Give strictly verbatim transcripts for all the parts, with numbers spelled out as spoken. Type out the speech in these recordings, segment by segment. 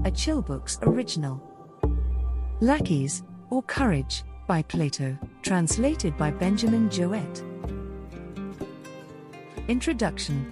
a Chillbooks original. Lacheys, or Courage, by Plato, translated by Benjamin Jowett. Introduction.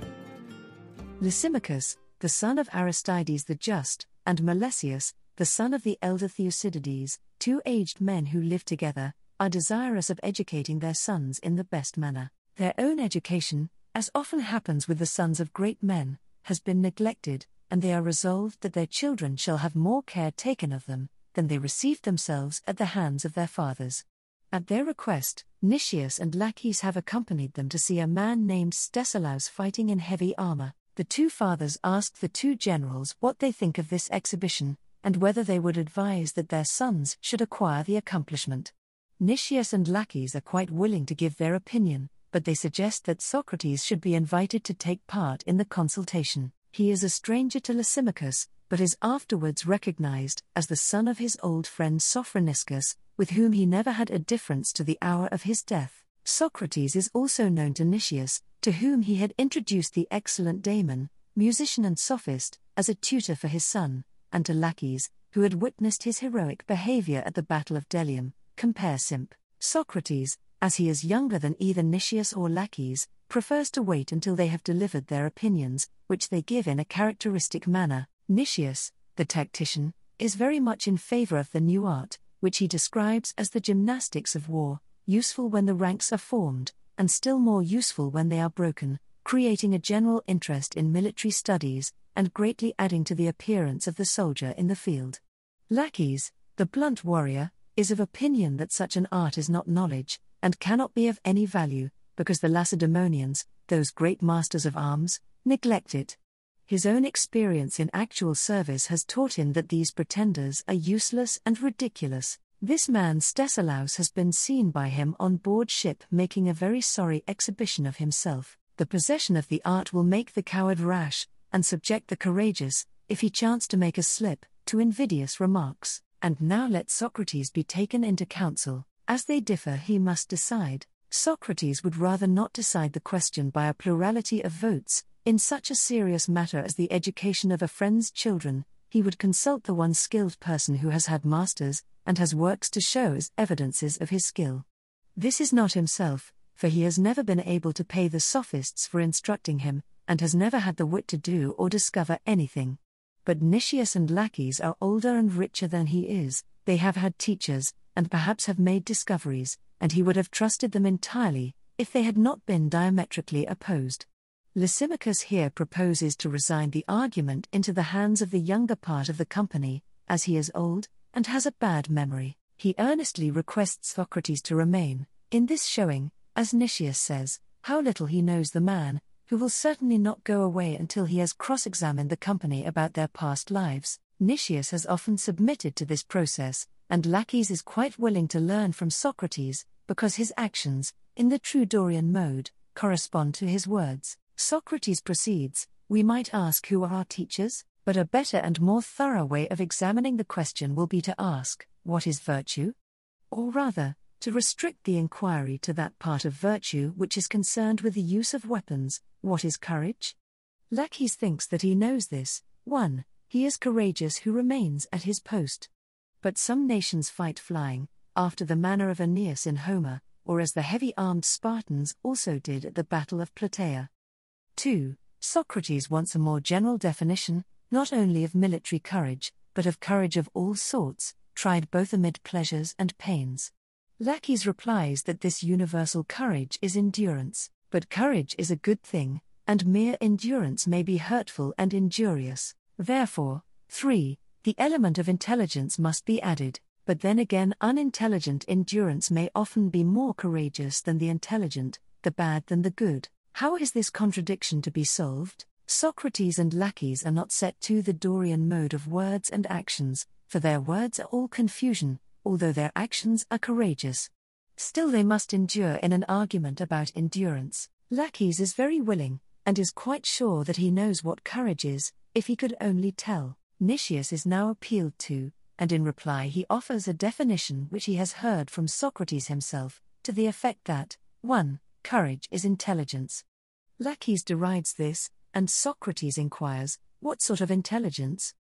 Lysimachus, the son of Aristides the Just, and Milesius, the son of the elder Thucydides, two aged men who live together, are desirous of educating their sons in the best manner. Their own education, as often happens with the sons of great men, has been neglected, and they are resolved that their children shall have more care taken of them than they received themselves at the hands of their fathers. At their request, Nicias and Lacheys have accompanied them to see a man named Stesilaus fighting in heavy armor. The two fathers asked the two generals what they think of this exhibition, and whether they would advise that their sons should acquire the accomplishment. Nicias and Lacheys are quite willing to give their opinion, but they suggest that Socrates should be invited to take part in the consultation. He is a stranger to Lysimachus, but is afterwards recognized as the son of his old friend Sophroniscus, with whom he never had a difference to the hour of his death. Socrates is also known to Nicias, to whom he had introduced the excellent Damon, musician and sophist, as a tutor for his son, and to Lacheys, who had witnessed his heroic behavior at the Battle of Delium. Compare Simp. Socrates, as he is younger than either Nicias or Lacheys, prefers to wait until they have delivered their opinions, which they give in a characteristic manner. Nicias, the tactician, is very much in favor of the new art, which he describes as the gymnastics of war, useful when the ranks are formed, and still more useful when they are broken, creating a general interest in military studies, and greatly adding to the appearance of the soldier in the field. Lacheys, the blunt warrior, is of opinion that such an art is not knowledge, and cannot be of any value, because the Lacedaemonians, those great masters of arms, neglect it. His own experience in actual service has taught him that these pretenders are useless and ridiculous. This man Stesilaus has been seen by him on board ship making a very sorry exhibition of himself. The possession of the art will make the coward rash, and subject the courageous, if he chance to make a slip, to invidious remarks. And now let Socrates be taken into counsel. As they differ, he must decide. Socrates would rather not decide the question by a plurality of votes. In such a serious matter as the education of a friend's children, he would consult the one skilled person who has had masters, and has works to show as evidences of his skill. This is not himself, for he has never been able to pay the sophists for instructing him, and has never had the wit to do or discover anything. But Nicias and Lacheys are older and richer than he is, they have had teachers, and perhaps have made discoveries, and he would have trusted them entirely, if they had not been diametrically opposed. Lysimachus here proposes to resign the argument into the hands of the younger part of the company, as he is old, and has a bad memory. He earnestly requests Socrates to remain, in this showing, as Nicias says, how little he knows the man, who will certainly not go away until he has cross-examined the company about their past lives. Nicias has often submitted to this process, and Lacheys is quite willing to learn from Socrates, because his actions, in the true Dorian mode, correspond to his words. Socrates proceeds, we might ask who are our teachers, but a better and more thorough way of examining the question will be to ask, what is virtue? Or rather, to restrict the inquiry to that part of virtue which is concerned with the use of weapons, what is courage? Lacheys thinks that he knows this. one. He is courageous who remains at his post. But some nations fight flying, after the manner of Aeneas in Homer, or as the heavy-armed Spartans also did at the Battle of Plataea. two. Socrates wants a more general definition, not only of military courage, but of courage of all sorts, tried both amid pleasures and pains. Lacheys replies that this universal courage is endurance, but courage is a good thing, and mere endurance may be hurtful and injurious. Therefore, three. The element of intelligence must be added, but then again unintelligent endurance may often be more courageous than the intelligent, the bad than the good. How is this contradiction to be solved? Socrates and Lacheys are not set to the Dorian mode of words and actions, for their words are all confusion, although their actions are courageous. Still they must endure in an argument about endurance. Lacheys is very willing, and is quite sure that he knows what courage is, if he could only tell. Nicias is now appealed to, and in reply he offers a definition which he has heard from Socrates himself, to the effect that, one. Courage is intelligence. Lacheys derides this, and Socrates inquires, what sort of intelligence?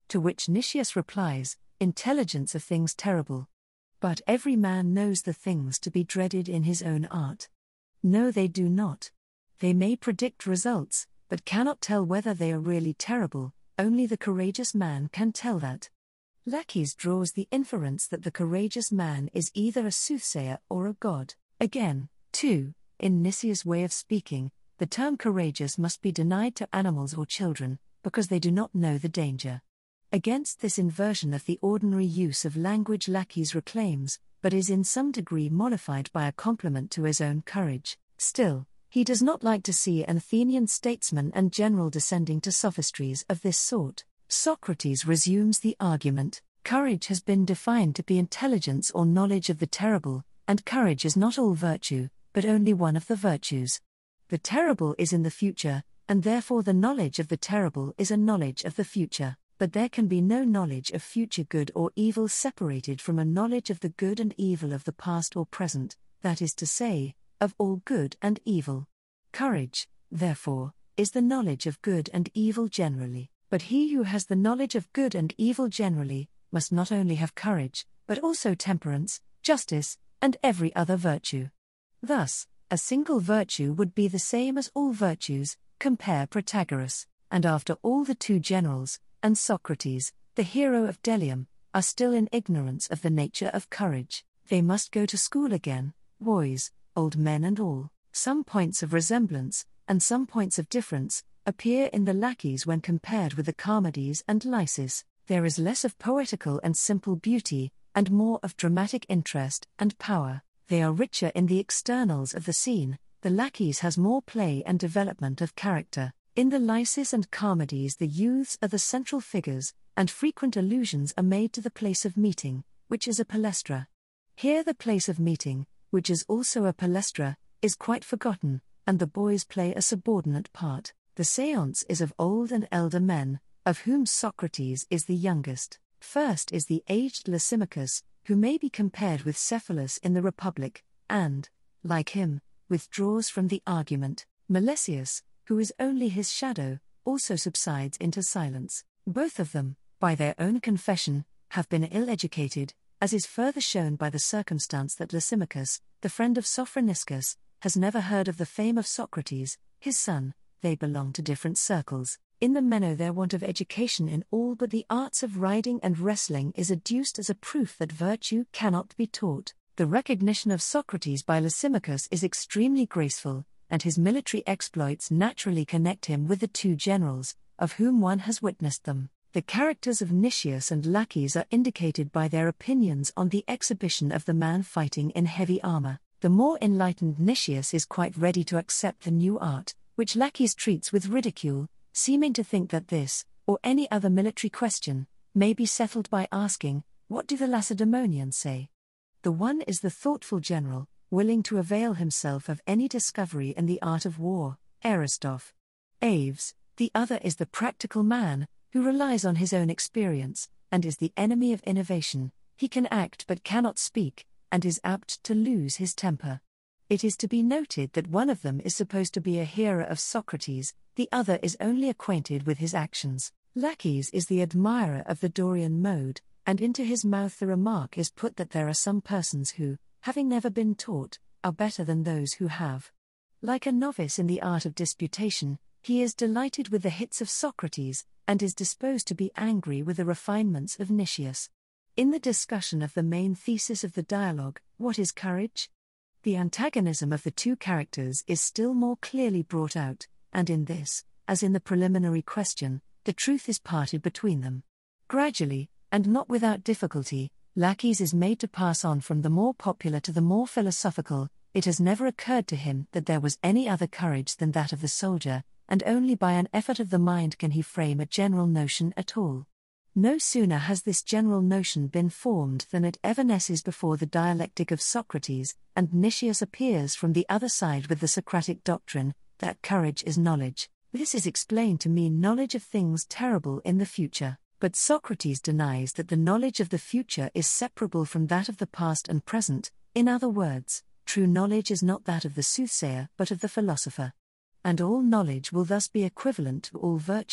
To which Nicias replies, intelligence of things terrible. But every man knows the things to be dreaded in his own art. No, they do not. They may predict results, but cannot tell whether they are really terrible. Only the courageous man can tell that. Laches draws the inference that the courageous man is either a soothsayer or a god. Again, too, in Nicias' way of speaking, the term courageous must be denied to animals or children, because they do not know the danger. Against this inversion of the ordinary use of language Laches reclaims, but is in some degree mollified by a compliment to his own courage. Still, he does not like to see an Athenian statesman and general descending to sophistries of this sort. Socrates resumes the argument. Courage has been defined to be intelligence or knowledge of the terrible, and courage is not all virtue, but only one of the virtues. The terrible is in the future, and therefore the knowledge of the terrible is a knowledge of the future. But there can be no knowledge of future good or evil separated from a knowledge of the good and evil of the past or present, that is to say, of all good and evil. Courage, therefore, is the knowledge of good and evil generally, but he who has the knowledge of good and evil generally, must not only have courage, but also temperance, justice, and every other virtue. Thus, a single virtue would be the same as all virtues, compare Protagoras, and after all the two generals, and Socrates, the hero of Delium, are still in ignorance of the nature of courage. They must go to school again, boys, old men and all. Some points of resemblance, and some points of difference, appear in the Laches when compared with the Charmides and Lysis. There is less of poetical and simple beauty, and more of dramatic interest and power. They are richer in the externals of the scene. The Laches has more play and development of character. In the Lysis and Charmides the youths are the central figures, and frequent allusions are made to the place of meeting, which is a palestra. Here the place of meeting, which is also a palestra, is quite forgotten, and the boys play a subordinate part. The séance is of old and elder men, of whom Socrates is the youngest. First is the aged Lysimachus, who may be compared with Cephalus in the Republic, and, like him, withdraws from the argument. Melesias, who is only his shadow, also subsides into silence. Both of them, by their own confession, have been ill-educated, as is further shown by the circumstance that Lysimachus, the friend of Sophroniscus, has never heard of the fame of Socrates, his son. They belong to different circles. In the Meno their want of education in all but the arts of riding and wrestling is adduced as a proof that virtue cannot be taught. The recognition of Socrates by Lysimachus is extremely graceful, and his military exploits naturally connect him with the two generals, of whom one has witnessed them. The characters of Nicias and Laches are indicated by their opinions on the exhibition of the man fighting in heavy armor. The more enlightened Nicias is quite ready to accept the new art, which Laches treats with ridicule, seeming to think that this, or any other military question, may be settled by asking, what do the Lacedaemonians say? The one is the thoughtful general, willing to avail himself of any discovery in the art of war, Aristoph. Aves. The other is the practical man, who relies on his own experience, and is the enemy of innovation. He can act but cannot speak, and is apt to lose his temper. It is to be noted that one of them is supposed to be a hearer of Socrates, the other is only acquainted with his actions. Laches is the admirer of the Dorian mode, and into his mouth the remark is put that there are some persons who, having never been taught, are better than those who have. Like a novice in the art of disputation, he is delighted with the hits of Socrates, and is disposed to be angry with the refinements of Nicias. In the discussion of the main thesis of the dialogue, what is courage? The antagonism of the two characters is still more clearly brought out, and in this, as in the preliminary question, the truth is parted between them. Gradually, and not without difficulty, Laches is made to pass on from the more popular to the more philosophical. It has never occurred to him that there was any other courage than that of the soldier, and only by an effort of the mind can he frame a general notion at all. No sooner has this general notion been formed than it evanesces before the dialectic of Socrates, and Nicias appears from the other side with the Socratic doctrine, that courage is knowledge. This is explained to mean knowledge of things terrible in the future, but Socrates denies that the knowledge of the future is separable from that of the past and present. In other words, true knowledge is not that of the soothsayer but of the philosopher. And all knowledge will thus be equivalent to all virtue,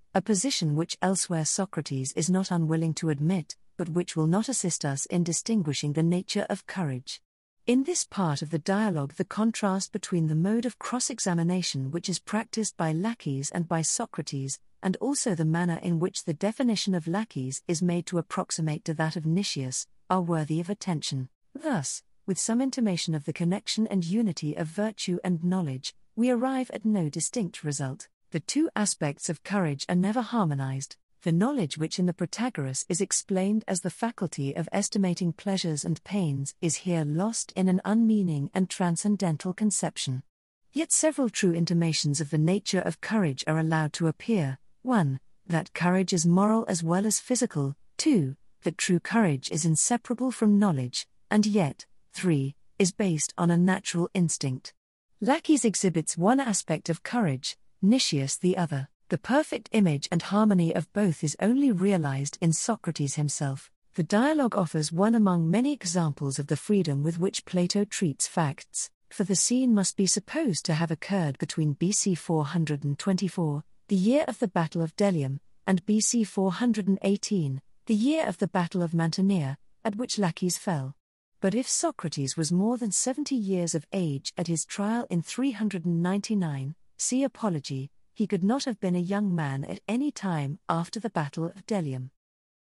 a position which elsewhere Socrates is not unwilling to admit, but which will not assist us in distinguishing the nature of courage. In this part of the dialogue, the contrast between the mode of cross-examination which is practiced by Laches and by Socrates, and also the manner in which the definition of Laches is made to approximate to that of Nicias, are worthy of attention. Thus, with some intimation of the connection and unity of virtue and knowledge, we arrive at no distinct result. The two aspects of courage are never harmonized. The knowledge which in the Protagoras is explained as the faculty of estimating pleasures and pains is here lost in an unmeaning and transcendental conception. Yet several true intimations of the nature of courage are allowed to appear. one. That courage is moral as well as physical. two. That true courage is inseparable from knowledge, and yet, three. Is based on a natural instinct. Laches exhibits one aspect of courage, Nicias the other. The perfect image and harmony of both is only realized in Socrates himself. The dialogue offers one among many examples of the freedom with which Plato treats facts, for the scene must be supposed to have occurred between B C four hundred twenty-four, the year of the Battle of Delium, and B C four hundred eighteen, the year of the Battle of Mantinea, at which Laches fell. But if Socrates was more than seventy years of age at his trial in three hundred ninety-nine, see Apology, he could not have been a young man at any time after the Battle of Delium.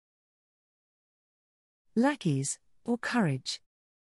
Laches, or courage.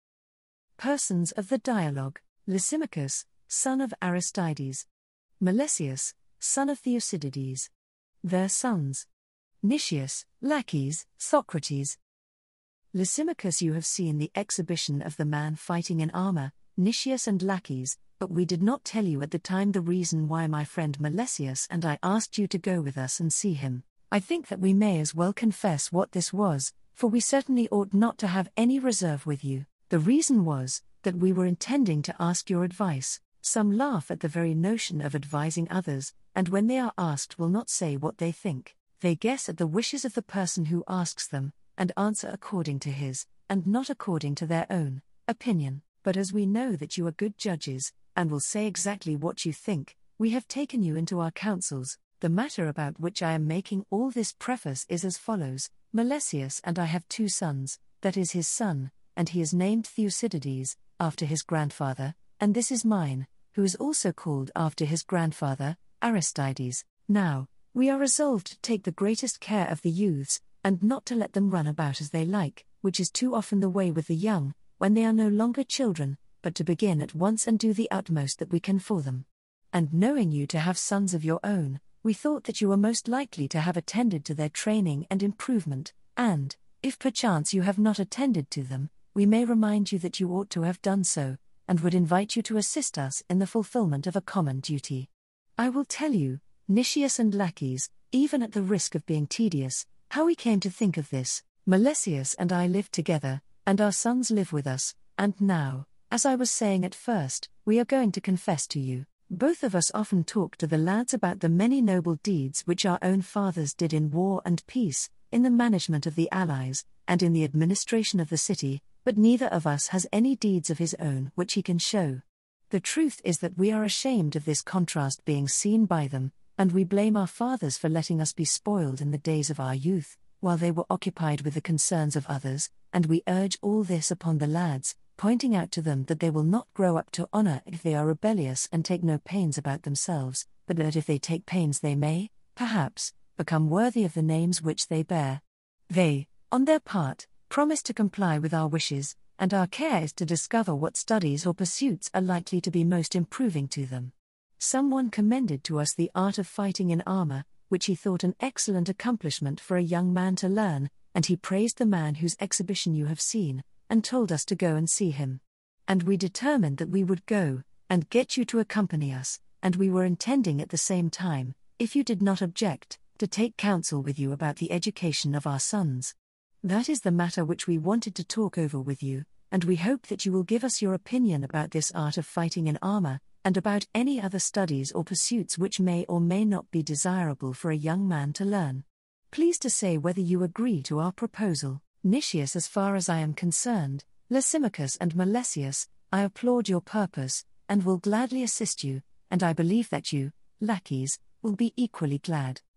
Persons of the dialogue: Lysimachus, son of Aristides. Melesias, son of Thucydides. Their sons: Nicias, Laches, Socrates. Lysimachus, you have seen the exhibition of the man fighting in armor, Nicias and Laches, but we did not tell you at the time the reason why my friend Melesias and I asked you to go with us and see him. I think that we may as well confess what this was, for we certainly ought not to have any reserve with you. The reason was, that we were intending to ask your advice. Some laugh at the very notion of advising others, and when they are asked will not say what they think. They guess at the wishes of the person who asks them, and answer according to his, and not according to their own, opinion. But as we know that you are good judges, and will say exactly what you think, we have taken you into our counsels. The matter about which I am making all this preface is as follows: Melesias and I have two sons, that is his son, and he is named Thucydides, after his grandfather, and this is mine, who is also called after his grandfather, Aristides. Now, we are resolved to take the greatest care of the youths, and not to let them run about as they like, which is too often the way with the young, when they are no longer children, but to begin at once and do the utmost that we can for them. And knowing you to have sons of your own, we thought that you were most likely to have attended to their training and improvement, and, if perchance you have not attended to them, we may remind you that you ought to have done so, and would invite you to assist us in the fulfillment of a common duty. I will tell you, Nicias and Laches, even at the risk of being tedious, how we came to think of this. Melesias and I live together, and our sons live with us, and now, as I was saying at first, we are going to confess to you. Both of us often talk to the lads about the many noble deeds which our own fathers did in war and peace, in the management of the allies, and in the administration of the city, but neither of us has any deeds of his own which he can show. The truth is that we are ashamed of this contrast being seen by them, and we blame our fathers for letting us be spoiled in the days of our youth, while they were occupied with the concerns of others, and we urge all this upon the lads, pointing out to them that they will not grow up to honor if they are rebellious and take no pains about themselves, but that if they take pains they may, perhaps, become worthy of the names which they bear. They, on their part, promise to comply with our wishes, and our care is to discover what studies or pursuits are likely to be most improving to them. Someone commended to us the art of fighting in armor, which he thought an excellent accomplishment for a young man to learn, and he praised the man whose exhibition you have seen, and told us to go and see him. And we determined that we would go, and get you to accompany us, and we were intending at the same time, if you did not object, to take counsel with you about the education of our sons. That is the matter which we wanted to talk over with you, and we hope that you will give us your opinion about this art of fighting in armor, and about any other studies or pursuits which may or may not be desirable for a young man to learn. Please to say whether you agree to our proposal. Nicias, as far as I am concerned, Lysimachus and Melesias, I applaud your purpose, and will gladly assist you, and I believe that you, Laches, will be equally glad.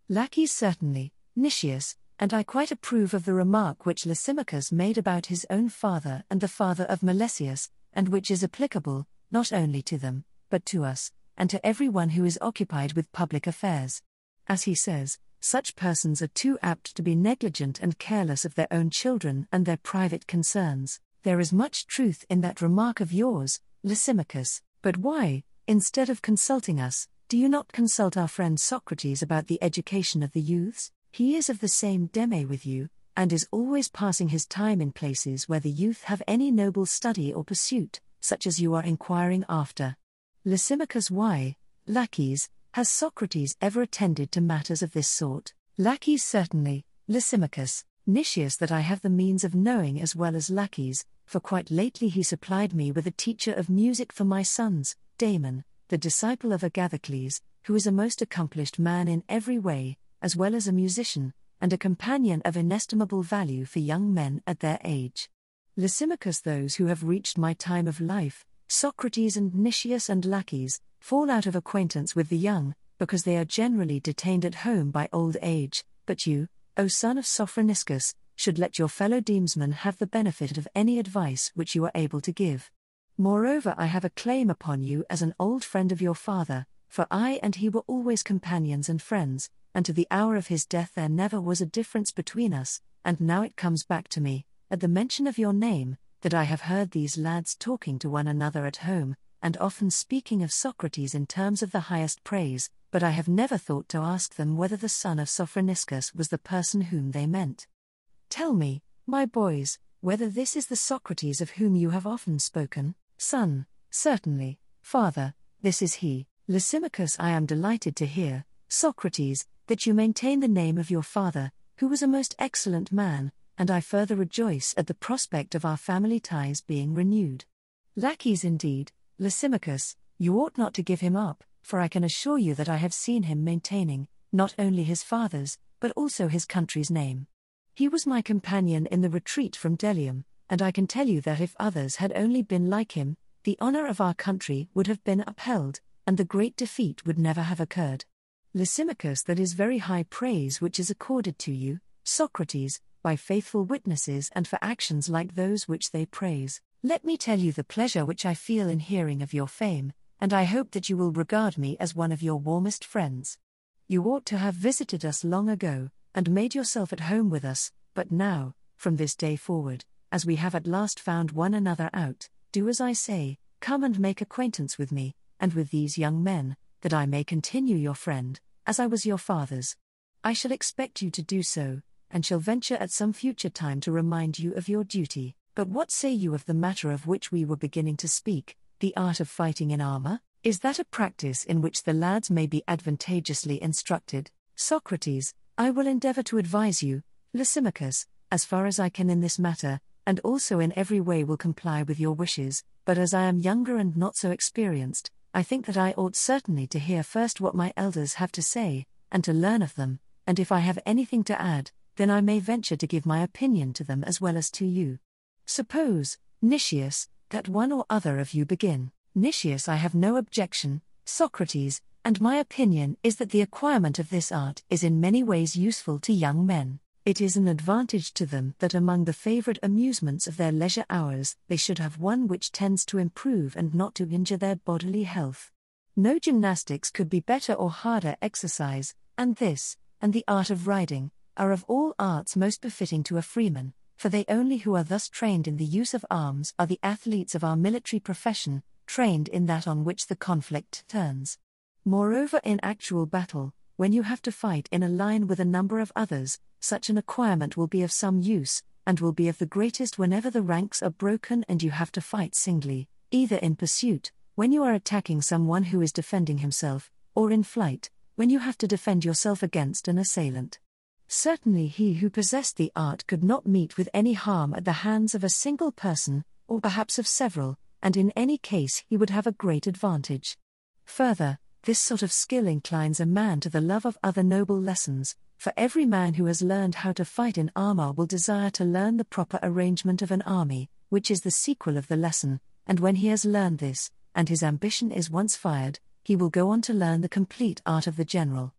Lackeys certainly, Nicias, and I quite approve of the remark which Lysimachus made about his own father and the father of Melesias, and which is applicable, not only to them, but to us, and to every one who is occupied with public affairs. As he says, such persons are too apt to be negligent and careless of their own children and their private concerns. There is much truth in that remark of yours, Lysimachus, but why, instead of consulting us, do you not consult our friend Socrates about the education of the youths? He is of the same deme with you, and is always passing his time in places where the youth have any noble study or pursuit, such as you are inquiring after. Lysimachus. Why, Lackeys, has Socrates ever attended to matters of this sort? Lackeys. Certainly, Lysimachus, Nicias, that I have the means of knowing as well as Lackeys, for quite lately he supplied me with a teacher of music for my sons, Damon, the disciple of Agathocles, who is a most accomplished man in every way, as well as a musician, and a companion of inestimable value for young men at their age. Lysimachus. Those who have reached my time of life, Socrates and Nicias and Lackeys, fall out of acquaintance with the young, because they are generally detained at home by old age, but you, O son of Sophroniscus, should let your fellow demesmen have the benefit of any advice which you are able to give. Moreover, I have a claim upon you as an old friend of your father, for I and he were always companions and friends, and to the hour of his death there never was a difference between us, and now it comes back to me, at the mention of your name, that I have heard these lads talking to one another at home, and often speaking of Socrates in terms of the highest praise, but I have never thought to ask them whether the son of Sophroniscus was the person whom they meant. Tell me, my boys, whether this is the Socrates of whom you have often spoken. Son, certainly, father, this is he. Lysimachus. I am delighted to hear, Socrates, that you maintain the name of your father, who was a most excellent man, and I further rejoice at the prospect of our family ties being renewed. Lackeys. Indeed, Lysimachus, you ought not to give him up, for I can assure you that I have seen him maintaining, not only his father's, but also his country's name. He was my companion in the retreat from Delium, and I can tell you that if others had only been like him, the honor of our country would have been upheld, and the great defeat would never have occurred. Lysimachus. That is very high praise which is accorded to you, Socrates, by faithful witnesses and for actions like those which they praise. Let me tell you the pleasure which I feel in hearing of your fame, and I hope that you will regard me as one of your warmest friends. You ought to have visited us long ago, and made yourself at home with us, but now, from this day forward, as we have at last found one another out, do as I say, come and make acquaintance with me, and with these young men, that I may continue your friend, as I was your father's. I shall expect you to do so, and shall venture at some future time to remind you of your duty. But what say you of the matter of which we were beginning to speak, the art of fighting in armor? Is that a practice in which the lads may be advantageously instructed? Socrates. I will endeavor to advise you, Lysimachus, as far as I can in this matter, and also in every way will comply with your wishes, but as I am younger and not so experienced, I think that I ought certainly to hear first what my elders have to say, and to learn of them, and if I have anything to add, then I may venture to give my opinion to them as well as to you. Suppose, Nicias, that one or other of you begin. Nicias. I have no objection, Socrates, and my opinion is that the acquirement of this art is in many ways useful to young men. It is an advantage to them that among the favorite amusements of their leisure hours they should have one which tends to improve and not to injure their bodily health. No gymnastics could be better or harder exercise, and this, and the art of riding, are of all arts most befitting to a freeman, for they only who are thus trained in the use of arms are the athletes of our military profession, trained in that on which the conflict turns. Moreover, in actual battle, when you have to fight in a line with a number of others, such an acquirement will be of some use, and will be of the greatest whenever the ranks are broken and you have to fight singly, either in pursuit, when you are attacking someone who is defending himself, or in flight, when you have to defend yourself against an assailant. Certainly he who possessed the art could not meet with any harm at the hands of a single person, or perhaps of several, and in any case he would have a great advantage. Further, this sort of skill inclines a man to the love of other noble lessons, for every man who has learned how to fight in armor will desire to learn the proper arrangement of an army, which is the sequel of the lesson, and when he has learned this, and his ambition is once fired, he will go on to learn the complete art of the general.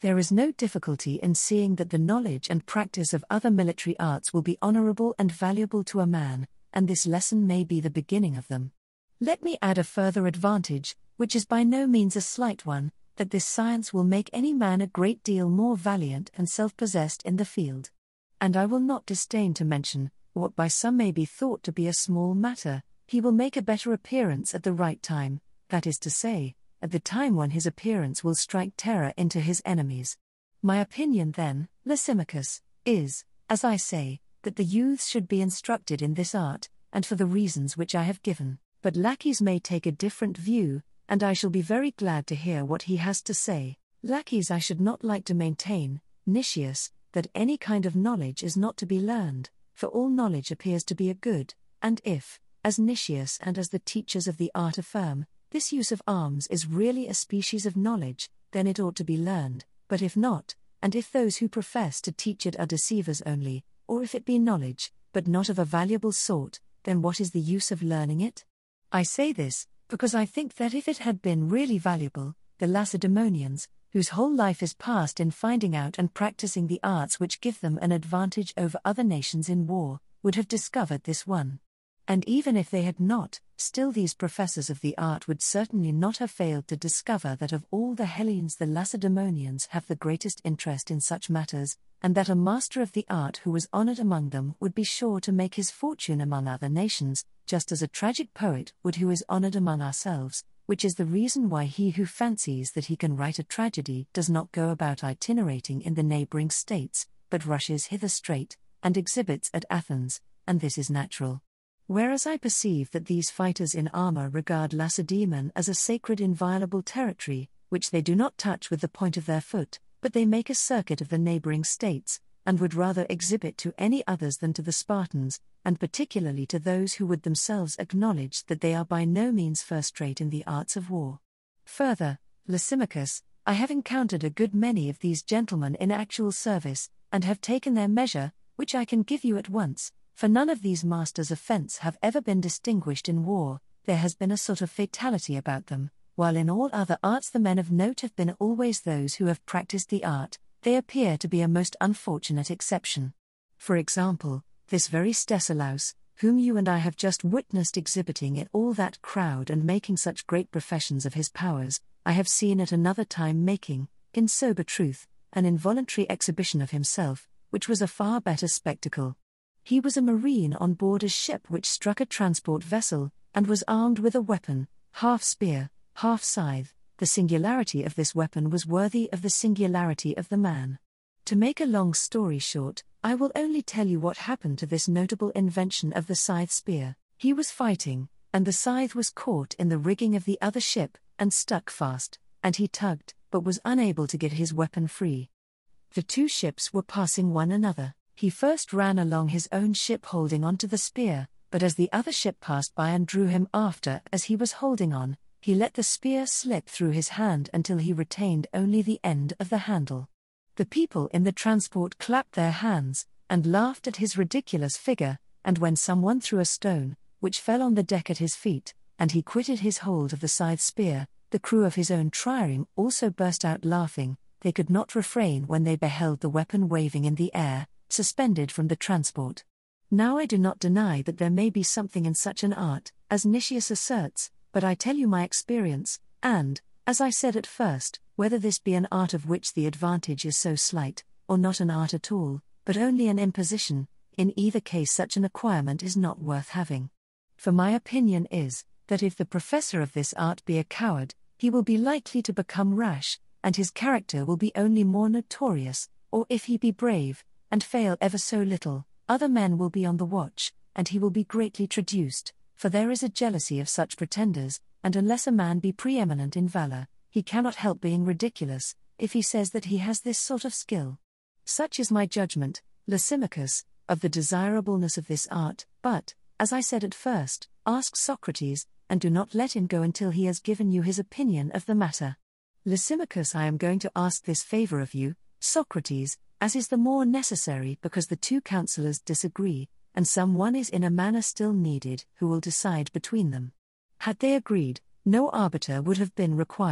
There is no difficulty in seeing that the knowledge and practice of other military arts will be honorable and valuable to a man, and this lesson may be the beginning of them. Let me add a further advantage, which is by no means a slight one, that this science will make any man a great deal more valiant and self-possessed in the field. And I will not disdain to mention, what by some may be thought to be a small matter, he will make a better appearance at the right time, that is to say, at the time when his appearance will strike terror into his enemies. My opinion then, Lysimachus, is, as I say, that the youths should be instructed in this art, and for the reasons which I have given, but lackeys may take a different view, and I shall be very glad to hear what he has to say. Lackeys, I should not like to maintain, Nicias, that any kind of knowledge is not to be learned, for all knowledge appears to be a good, and if, as Nicias and as the teachers of the art affirm, this use of arms is really a species of knowledge, then it ought to be learned, but if not, and if those who profess to teach it are deceivers only, or if it be knowledge, but not of a valuable sort, then what is the use of learning it? I say this, because I think that if it had been really valuable, the Lacedaemonians, whose whole life is passed in finding out and practicing the arts which give them an advantage over other nations in war, would have discovered this one. And even if they had not, still these professors of the art would certainly not have failed to discover that of all the Hellenes the Lacedaemonians have the greatest interest in such matters, and that a master of the art who was honored among them would be sure to make his fortune among other nations, just as a tragic poet would who is honored among ourselves, which is the reason why he who fancies that he can write a tragedy does not go about itinerating in the neighboring states, but rushes hither straight, and exhibits at Athens, and this is natural. Whereas I perceive that these fighters in armor regard Lacedaemon as a sacred inviolable territory, which they do not touch with the point of their foot, but they make a circuit of the neighboring states, and would rather exhibit to any others than to the Spartans, and particularly to those who would themselves acknowledge that they are by no means first-rate in the arts of war. Further, Lysimachus, I have encountered a good many of these gentlemen in actual service, and have taken their measure, which I can give you at once. For none of these masters of fence have ever been distinguished in war, there has been a sort of fatality about them, while in all other arts the men of note have been always those who have practiced the art, they appear to be a most unfortunate exception. For example, this very Stesilaus, whom you and I have just witnessed exhibiting in all that crowd and making such great professions of his powers, I have seen at another time making, in sober truth, an involuntary exhibition of himself, which was a far better spectacle. He was a marine on board a ship which struck a transport vessel, and was armed with a weapon, half spear, half scythe. The singularity of this weapon was worthy of the singularity of the man. To make a long story short, I will only tell you what happened to this notable invention of the scythe spear. He was fighting, and the scythe was caught in the rigging of the other ship, and stuck fast, and he tugged, but was unable to get his weapon free. The two ships were passing one another. He first ran along his own ship holding on to the spear, but as the other ship passed by and drew him after as he was holding on, he let the spear slip through his hand until he retained only the end of the handle. The people in the transport clapped their hands, and laughed at his ridiculous figure, and when someone threw a stone, which fell on the deck at his feet, and he quitted his hold of the scythe spear, the crew of his own trireme also burst out laughing. They could not refrain when they beheld the weapon waving in the air, suspended from the transport. Now I do not deny that there may be something in such an art, as Nicias asserts, but I tell you my experience, and, as I said at first, whether this be an art of which the advantage is so slight, or not an art at all, but only an imposition, in either case such an acquirement is not worth having. For my opinion is, that if the professor of this art be a coward, he will be likely to become rash, and his character will be only more notorious, or if he be brave, and fail ever so little, other men will be on the watch, and he will be greatly traduced, for there is a jealousy of such pretenders, and unless a man be preeminent in valor, he cannot help being ridiculous, if he says that he has this sort of skill. Such is my judgment, Lysimachus, of the desirableness of this art, but, as I said at first, ask Socrates, and do not let him go until he has given you his opinion of the matter. Lysimachus, I am going to ask this favor of you, Socrates, as is the more necessary because the two counselors disagree, and some one is in a manner still needed who will decide between them. Had they agreed, no arbiter would have been required,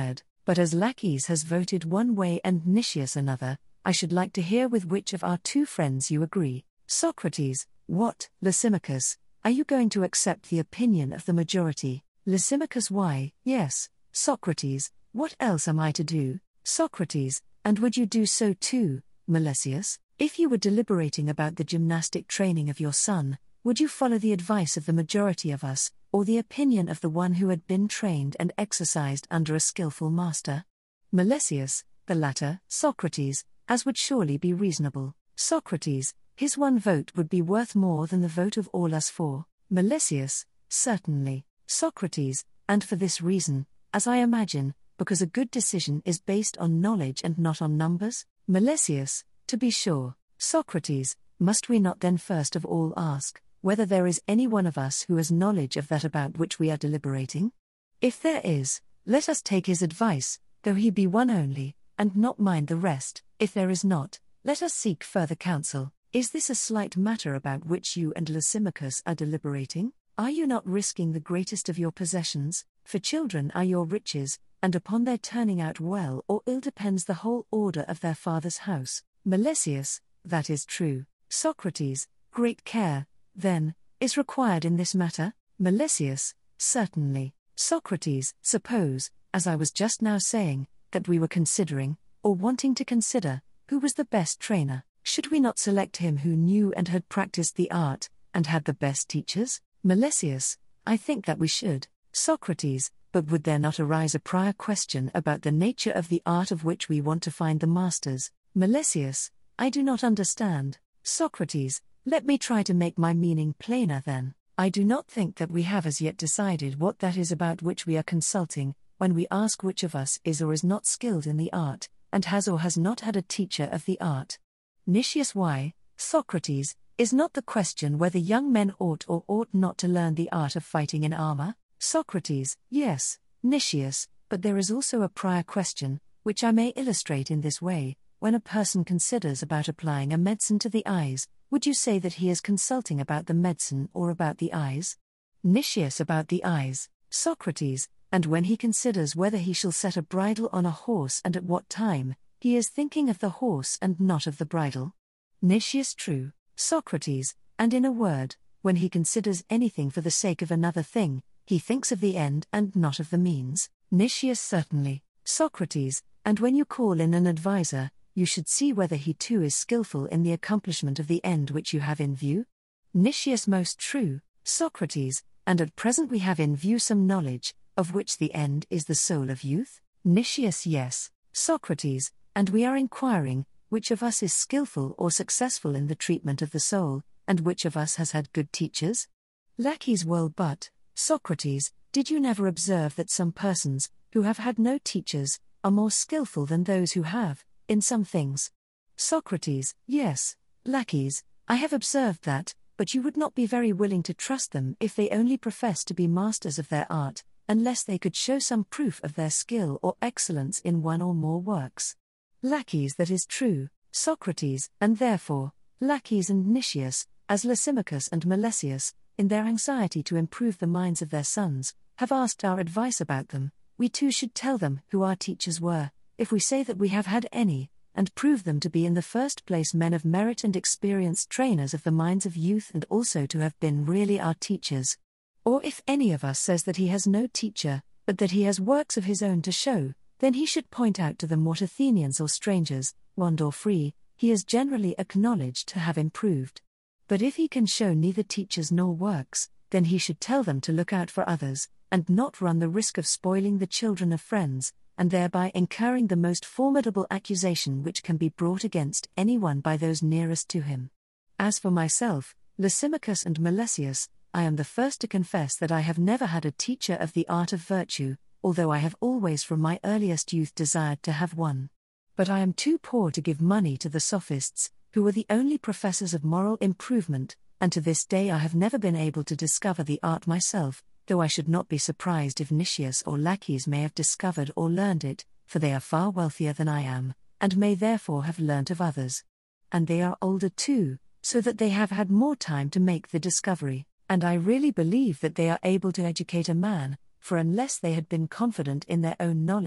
But as Laches has voted one way and Nicias another, I should like to hear with which of our two friends you agree. Socrates: What, Lysimachus, are you going to accept the opinion of the majority? Lysimachus: Why, yes. Socrates: What else am I to do? Socrates: And would you do so too, Melesias? If you were deliberating about the gymnastic training of your son, would you follow the advice of the majority of us, or the opinion of the one who had been trained and exercised under a skillful master? Melesias: The latter. Socrates: As would surely be reasonable. Socrates: His one vote would be worth more than the vote of all us four. Melesias: Certainly. Socrates: And for this reason, as I imagine, because a good decision is based on knowledge and not on numbers? Melesias: To be sure. Socrates: Must we not then first of all ask, whether there is any one of us who has knowledge of that about which we are deliberating? If there is, let us take his advice, though he be one only, and not mind the rest. If there is not, let us seek further counsel. Is this a slight matter about which you and Lysimachus are deliberating? Are you not risking the greatest of your possessions? For children are your riches, and upon their turning out well or ill depends the whole order of their father's house. Melesias: That is true. Socrates: Great care, then, is required in this matter? Melesias: Certainly. Socrates: Suppose, as I was just now saying, that we were considering, or wanting to consider, who was the best trainer. Should we not select him who knew and had practiced the art, and had the best teachers? Melesias: I think that we should. Socrates: But would there not arise a prior question about the nature of the art of which we want to find the masters? Melesias: I do not understand. Socrates: Let me try to make my meaning plainer then. I do not think that we have as yet decided what that is about which we are consulting, when we ask which of us is or is not skilled in the art, and has or has not had a teacher of the art. Nicias: Why, Socrates, is not the question whether young men ought or ought not to learn the art of fighting in armor? Socrates: Yes, Nicias, but there is also a prior question, which I may illustrate in this way. When a person considers about applying a medicine to the eyes, would you say that he is consulting about the medicine or about the eyes? Nicias: About the eyes. Socrates: And when he considers whether he shall set a bridle on a horse and at what time, he is thinking of the horse and not of the bridle? Nicias: True. Socrates: And in a word, when he considers anything for the sake of another thing, he thinks of the end and not of the means? Nicias: Certainly. Socrates: And when you call in an adviser, you should see whether he too is skillful in the accomplishment of the end which you have in view? Nicias: Most true. Socrates: And at present we have in view some knowledge, of which the end is the soul of youth? Nicias: Yes. Socrates: And we are inquiring, which of us is skillful or successful in the treatment of the soul, and which of us has had good teachers? Laches: Well, but, Socrates, did you never observe that some persons, who have had no teachers, are more skillful than those who have, in some things? Socrates: Yes, Laches, I have observed that, but you would not be very willing to trust them if they only profess to be masters of their art, unless they could show some proof of their skill or excellence in one or more works. Laches: That is true, Socrates, and therefore, Laches and Nicias, as Lysimachus and Melesias, in their anxiety to improve the minds of their sons, have asked our advice about them. We too should tell them who our teachers were, if we say that we have had any, and prove them to be in the first place men of merit and experienced trainers of the minds of youth, and also to have been really our teachers. Or if any of us says that he has no teacher, but that he has works of his own to show, then he should point out to them what Athenians or strangers, bond or free, he is generally acknowledged to have improved. But if he can show neither teachers nor works, then he should tell them to look out for others, and not run the risk of spoiling the children of friends, and thereby incurring the most formidable accusation which can be brought against anyone by those nearest to him. As for myself, Lysimachus and Melesias, I am the first to confess that I have never had a teacher of the art of virtue, although I have always from my earliest youth desired to have one. But I am too poor to give money to the sophists, who were the only professors of moral improvement, and to this day I have never been able to discover the art myself, though I should not be surprised if Nicias or Laches may have discovered or learned it, for they are far wealthier than I am, and may therefore have learnt of others. And they are older too, so that they have had more time to make the discovery, and I really believe that they are able to educate a man, for unless they had been confident in their own knowledge,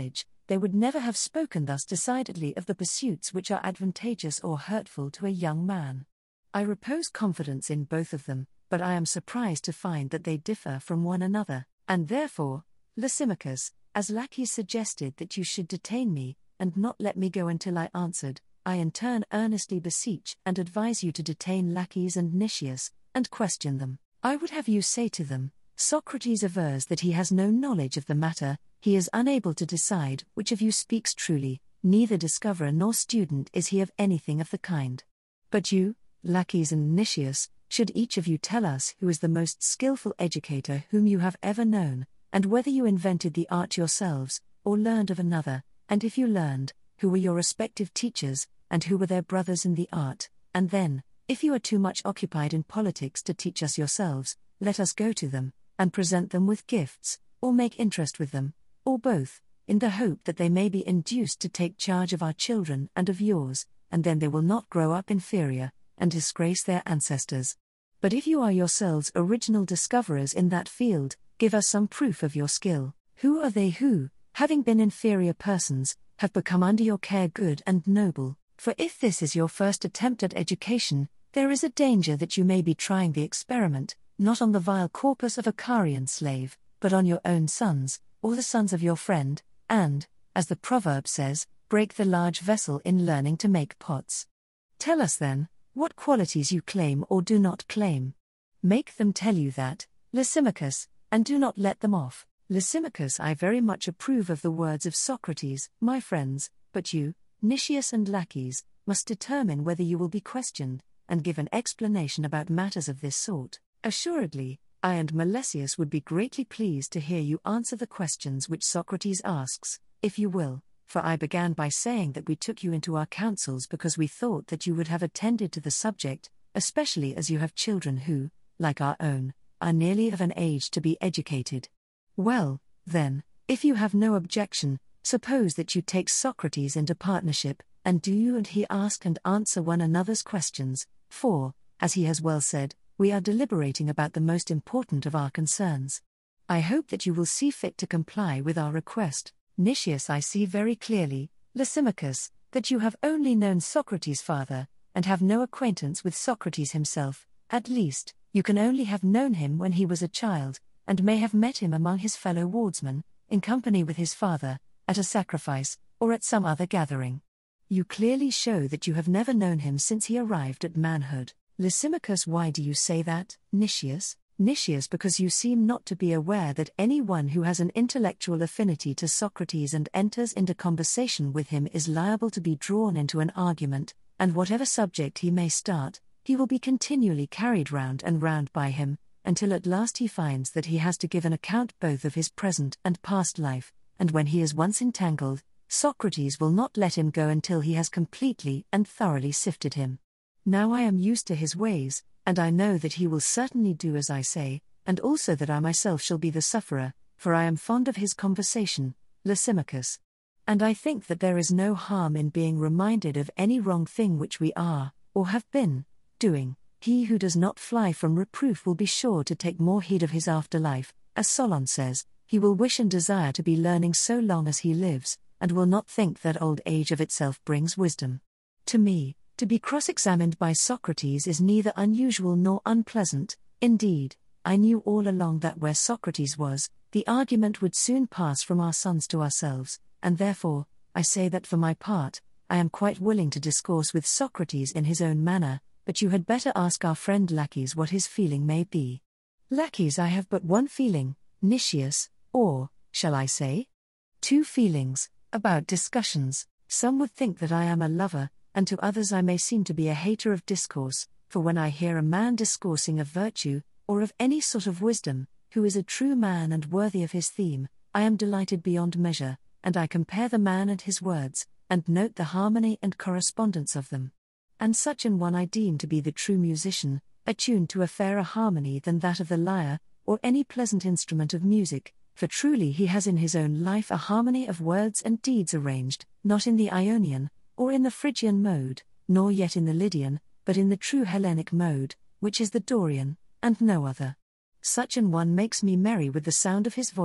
they would never have spoken thus decidedly of the pursuits which are advantageous or hurtful to a young man. I repose confidence in both of them, but I am surprised to find that they differ from one another, and therefore, Lysimachus, as Laches suggested that you should detain me, and not let me go until I answered, I in turn earnestly beseech and advise you to detain Laches and Nicias, and question them. I would have you say to them, Socrates avers that he has no knowledge of the matter, he is unable to decide which of you speaks truly, neither discoverer nor student is he of anything of the kind. But you, Laches and Nicias, should each of you tell us who is the most skillful educator whom you have ever known, and whether you invented the art yourselves, or learned of another, and if you learned, who were your respective teachers, and who were their brothers in the art, and then, if you are too much occupied in politics to teach us yourselves, let us go to them, and present them with gifts, or make interest with them, or both, in the hope that they may be induced to take charge of our children and of yours, and then they will not grow up inferior, and disgrace their ancestors. But if you are yourselves original discoverers in that field, give us some proof of your skill. Who are they who, having been inferior persons, have become under your care good and noble? For if this is your first attempt at education, there is a danger that you may be trying the experiment, not on the vile corpus of a Carian slave, but on your own sons, or the sons of your friend, and, as the proverb says, break the large vessel in learning to make pots. Tell us then, what qualities you claim or do not claim. Make them tell you that, Lysimachus, and do not let them off. Lysimachus, I very much approve of the words of Socrates, my friends, but you, Nicias and Laches, must determine whether you will be questioned, and give an explanation about matters of this sort. Assuredly, I and Milesius would be greatly pleased to hear you answer the questions which Socrates asks, if you will, for I began by saying that we took you into our councils because we thought that you would have attended to the subject, especially as you have children who, like our own, are nearly of an age to be educated. Well, then, if you have no objection, suppose that you take Socrates into partnership, and do you and he ask and answer one another's questions, for, as he has well said, we are deliberating about the most important of our concerns. I hope that you will see fit to comply with our request. Nicias, I see very clearly, Lysimachus, that you have only known Socrates' father, and have no acquaintance with Socrates himself. At least, you can only have known him when he was a child, and may have met him among his fellow wardsmen, in company with his father, at a sacrifice, or at some other gathering. You clearly show that you have never known him since he arrived at manhood. Lysimachus, why do you say that, Nicias? Nicias, because you seem not to be aware that anyone who has an intellectual affinity to Socrates and enters into conversation with him is liable to be drawn into an argument, and whatever subject he may start, he will be continually carried round and round by him, until at last he finds that he has to give an account both of his present and past life, and when he is once entangled, Socrates will not let him go until he has completely and thoroughly sifted him. Now I am used to his ways, and I know that he will certainly do as I say, and also that I myself shall be the sufferer, for I am fond of his conversation, Lysimachus. And I think that there is no harm in being reminded of any wrong thing which we are, or have been, doing. He who does not fly from reproof will be sure to take more heed of his afterlife, as Solon says, he will wish and desire to be learning so long as he lives, and will not think that old age of itself brings wisdom. To me, to be cross-examined by Socrates is neither unusual nor unpleasant. Indeed, I knew all along that where Socrates was, the argument would soon pass from our sons to ourselves, and therefore, I say that for my part, I am quite willing to discourse with Socrates in his own manner, but you had better ask our friend Laches what his feeling may be. Laches, I have but one feeling, Nicias, or, shall I say, two feelings, about discussions. Some would think that I am a lover, and to others I may seem to be a hater of discourse, for when I hear a man discoursing of virtue, or of any sort of wisdom, who is a true man and worthy of his theme, I am delighted beyond measure, and I compare the man and his words, and note the harmony and correspondence of them. And such an one I deem to be the true musician, attuned to a fairer harmony than that of the lyre, or any pleasant instrument of music, for truly he has in his own life a harmony of words and deeds arranged, not in the Ionian, or in the Phrygian mode, nor yet in the Lydian, but in the true Hellenic mode, which is the Dorian, and no other. Such an one makes me merry with the sound of his voice,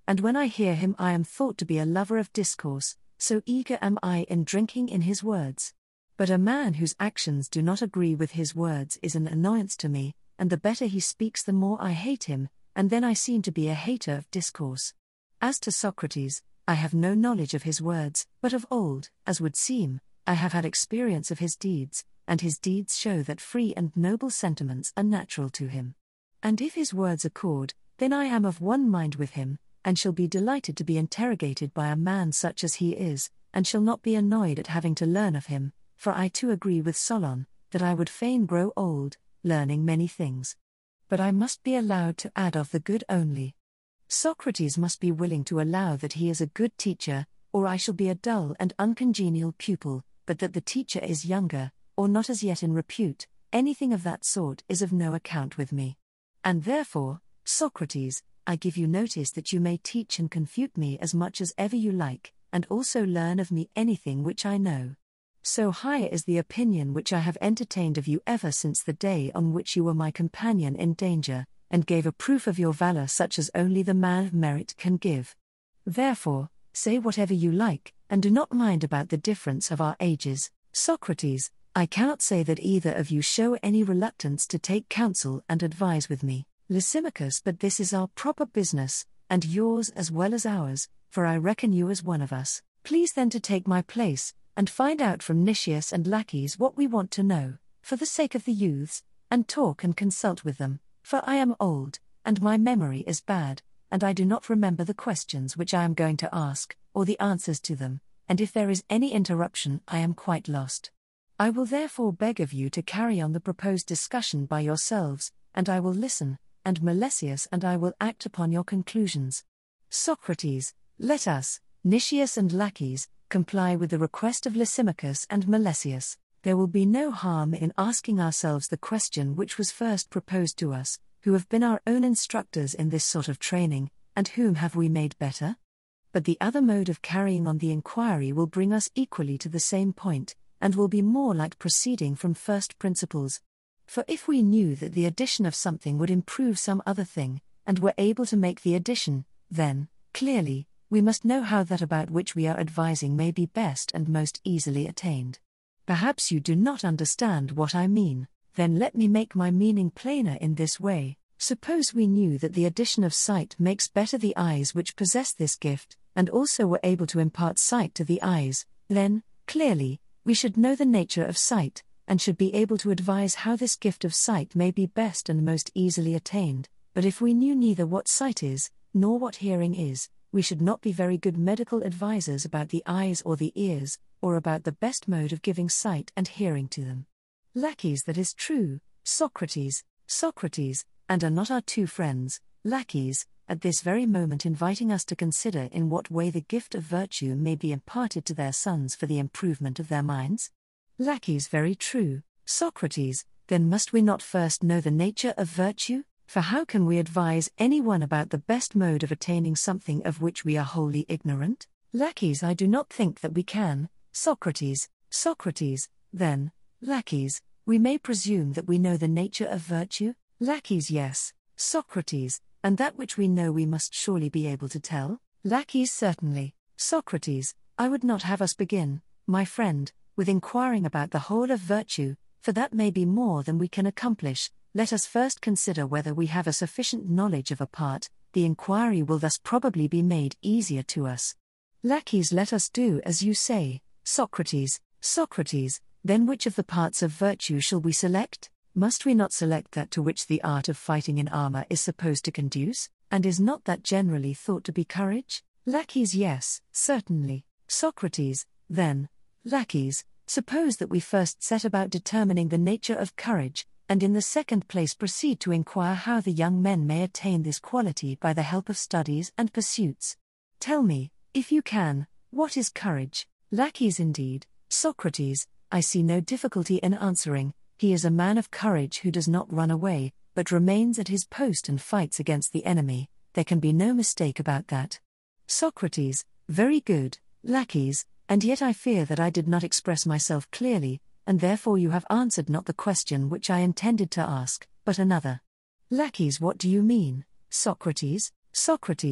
and when I hear him I am thought to be a lover of discourse, so eager am I in drinking in his words. But a man whose actions do not agree with his words is an annoyance to me, and the better he speaks the more I hate him, and then I seem to be a hater of discourse. As to Socrates, I have no knowledge of his words, but of old, as would seem, I have had experience of his deeds, and his deeds show that free and noble sentiments are natural to him. And if his words accord, then I am of one mind with him, and shall be delighted to be interrogated by a man such as he is, and shall not be annoyed at having to learn of him, for I too agree with Solon, that I would fain grow old, learning many things. But I must be allowed to add of the good only. Socrates must be willing to allow that he is a good teacher, or I shall be a dull and uncongenial pupil, but that the teacher is younger, or not as yet in repute, anything of that sort is of no account with me. And therefore, Socrates, I give you notice that you may teach and confute me as much as ever you like, and also learn of me anything which I know. So high is the opinion which I have entertained of you ever since the day on which you were my companion in danger, and gave a proof of your valor such as only the man of merit can give. Therefore, say whatever you like, and do not mind about the difference of our ages. Socrates, I cannot say that either of you show any reluctance to take counsel and advise with me, Lysimachus, but this is our proper business, and yours as well as ours, for I reckon you as one of us. Please then to take my place, and find out from Nicias and Laches what we want to know, for the sake of the youths, and talk and consult with them, for I am old, and my memory is bad, and I do not remember the questions which I am going to ask, or the answers to them, and if there is any interruption I am quite lost. I will therefore beg of you to carry on the proposed discussion by yourselves, and I will listen, and Melesias and I will act upon your conclusions. Socrates, let us, Nicias and Laches, comply with the request of Lysimachus and Melesias. There will be no harm in asking ourselves the question which was first proposed to us, who have been our own instructors in this sort of training, and whom have we made better? But the other mode of carrying on the inquiry will bring us equally to the same point, and will be more like proceeding from first principles. For if we knew that the addition of something would improve some other thing, and were able to make the addition, then, clearly, we must know how that about which we are advising may be best and most easily attained. Perhaps you do not understand what I mean, then let me make my meaning plainer in this way. Suppose we knew that the addition of sight makes better the eyes which possess this gift, and also were able to impart sight to the eyes, then, clearly, we should know the nature of sight, and should be able to advise how this gift of sight may be best and most easily attained. But if we knew neither what sight is, nor what hearing is, we should not be very good medical advisers about the eyes or the ears, or about the best mode of giving sight and hearing to them. Laches, that is true. Socrates, Socrates, and are not our two friends, Laches, at this very moment inviting us to consider in what way the gift of virtue may be imparted to their sons for the improvement of their minds? Laches, very true. Socrates, then must we not first know the nature of virtue? For how can we advise anyone about the best mode of attaining something of which we are wholly ignorant? Laches, I do not think that we can. Socrates, Socrates, then, Laches, we may presume that we know the nature of virtue? Laches, yes. Socrates, and that which we know we must surely be able to tell? Laches, certainly. Socrates, I would not have us begin, my friend, with inquiring about the whole of virtue, for that may be more than we can accomplish. Let us first consider whether we have a sufficient knowledge of a part. The inquiry will thus probably be made easier to us. Laches, let us do as you say. Socrates, Socrates, then which of the parts of virtue shall we select? Must we not select that to which the art of fighting in armor is supposed to conduce, and is not that generally thought to be courage? Laches, yes, certainly. Socrates, then, Laches, suppose that we first set about determining the nature of courage, and in the second place proceed to inquire how the young men may attain this quality by the help of studies and pursuits. Tell me, if you can, what is courage? Laches, indeed. Socrates, I see no difficulty in answering. He is a man of courage who does not run away, but remains at his post and fights against the enemy. There can be no mistake about that. Socrates, very good. Laches, and yet I fear that I did not express myself clearly, and therefore you have answered not the question which I intended to ask, but another. Laches, what do you mean? Socrates, Socrates,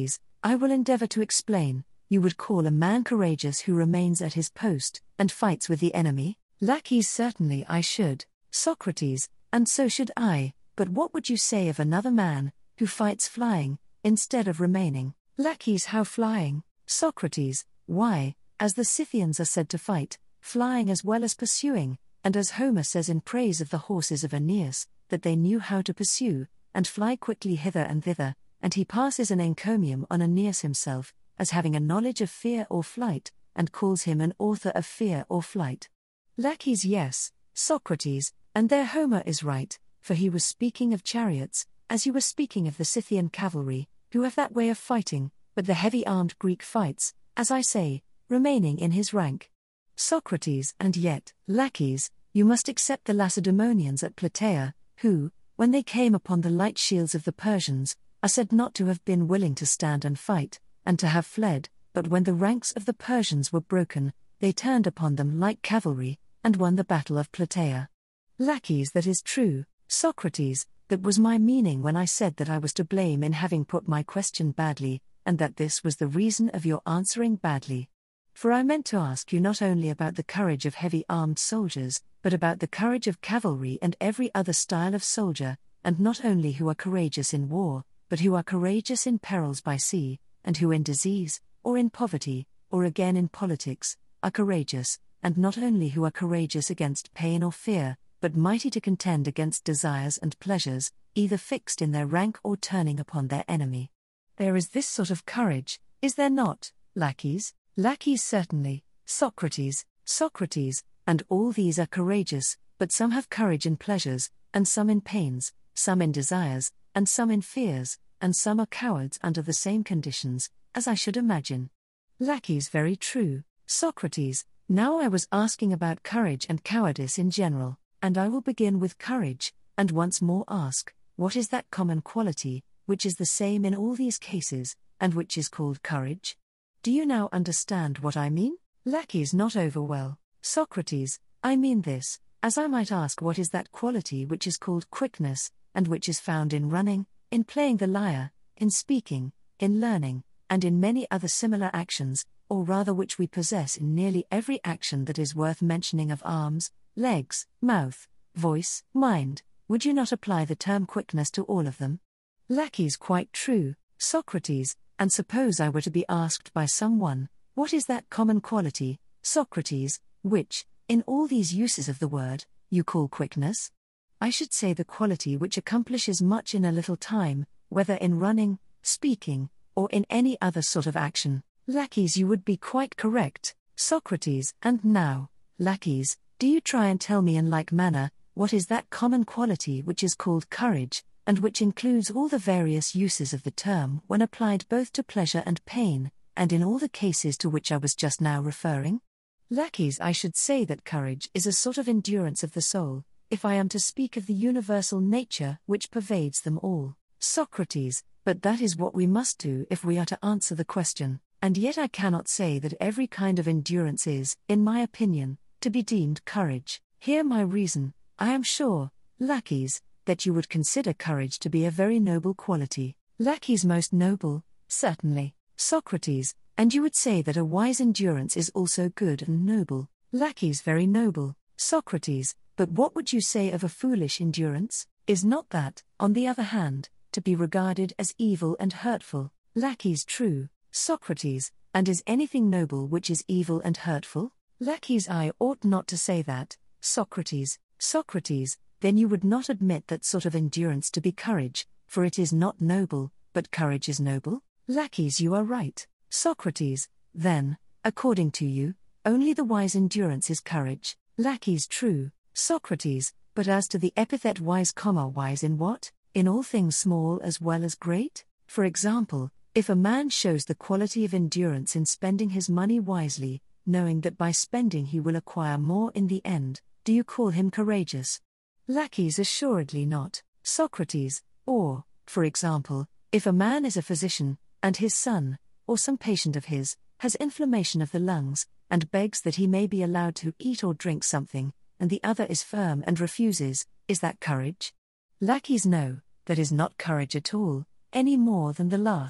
I will endeavor to explain. You would call a man courageous who remains at his post, and fights with the enemy? Lackeys, certainly I should, Socrates, and so should I, but what would you say of another man, who fights flying, instead of remaining? Lackeys, how flying? Socrates, why, as the Scythians are said to fight, flying as well as pursuing, and as Homer says in praise of the horses of Aeneas, that they knew how to pursue, and fly quickly hither and thither, and he passes an encomium on Aeneas himself, as having a knowledge of fear or flight, and calls him an author of fear or flight. Lackeys, yes, Socrates, and there Homer is right, for he was speaking of chariots, as you were speaking of the Scythian cavalry, who have that way of fighting, but the heavy-armed Greek fights, as I say, remaining in his rank. Socrates, and yet, Lackeys, you must accept the Lacedaemonians at Plataea, who, when they came upon the light shields of the Persians, are said not to have been willing to stand and fight, and to have fled, but when the ranks of the Persians were broken, they turned upon them like cavalry, and won the battle of Plataea. Lackeys, that is true, Socrates, that was my meaning when I said that I was to blame in having put my question badly, and that this was the reason of your answering badly. For I meant to ask you not only about the courage of heavy-armed soldiers, but about the courage of cavalry and every other style of soldier, and not only who are courageous in war, but who are courageous in perils by sea, and who in disease, or in poverty, or again in politics, are courageous, and not only who are courageous against pain or fear, but mighty to contend against desires and pleasures, either fixed in their rank or turning upon their enemy. There is this sort of courage, is there not, Lackeys? Lackeys, certainly, Socrates, Socrates, and all these are courageous, but some have courage in pleasures, and some in pains, some in desires, and some in fears, and some are cowards under the same conditions, as I should imagine. Lackeys, very true, Socrates. Now I was asking about courage and cowardice in general, and I will begin with courage, and once more ask, what is that common quality, which is the same in all these cases, and which is called courage? Do you now understand what I mean? Lackeys, not over well, Socrates. I mean this, as I might ask what is that quality which is called quickness, and which is found in running, in playing the lyre, in speaking, in learning, and in many other similar actions, or rather which we possess in nearly every action that is worth mentioning of arms, legs, mouth, voice, mind. Would you not apply the term quickness to all of them? Lackeys, quite true, Socrates. And suppose I were to be asked by someone, what is that common quality, Socrates, which, in all these uses of the word, you call quickness? I should say the quality which accomplishes much in a little time, whether in running, speaking, or in any other sort of action. Lackeys, you would be quite correct, Socrates. And now, Lackeys, do you try and tell me in like manner, what is that common quality which is called courage, and which includes all the various uses of the term when applied both to pleasure and pain, and in all the cases to which I was just now referring? Lackeys, I should say that courage is a sort of endurance of the soul, if I am to speak of the universal nature which pervades them all. Socrates, but that is what we must do if we are to answer the question, and yet I cannot say that every kind of endurance is, in my opinion, to be deemed courage. Hear my reason. I am sure, Lackeys, that you would consider courage to be a very noble quality. Lackeys, most noble, certainly, Socrates, and you would say that a wise endurance is also good and noble. Lackeys, very noble, Socrates, but what would you say of a foolish endurance? Is not that, on the other hand, to be regarded as evil and hurtful? Lackeys, true, Socrates, and is anything noble which is evil and hurtful? Lackeys, I ought not to say that, Socrates, Socrates. Then you would not admit that sort of endurance to be courage, for it is not noble, but courage is noble? Lackeys, you are right, Socrates. Then, according to you, only the wise endurance is courage. Lackeys, true, Socrates, but as to the epithet wise, comma, wise in what? In all things small as well as great? For example, if a man shows the quality of endurance in spending his money wisely, knowing that by spending he will acquire more in the end, do you call him courageous? Lackeys, assuredly not, Socrates. Or, for example, if a man is a physician, and his son, or some patient of his, has inflammation of the lungs, and begs that he may be allowed to eat or drink something, and the other is firm and refuses, is that courage? Lackeys, no, that is not courage at all, any more than the last.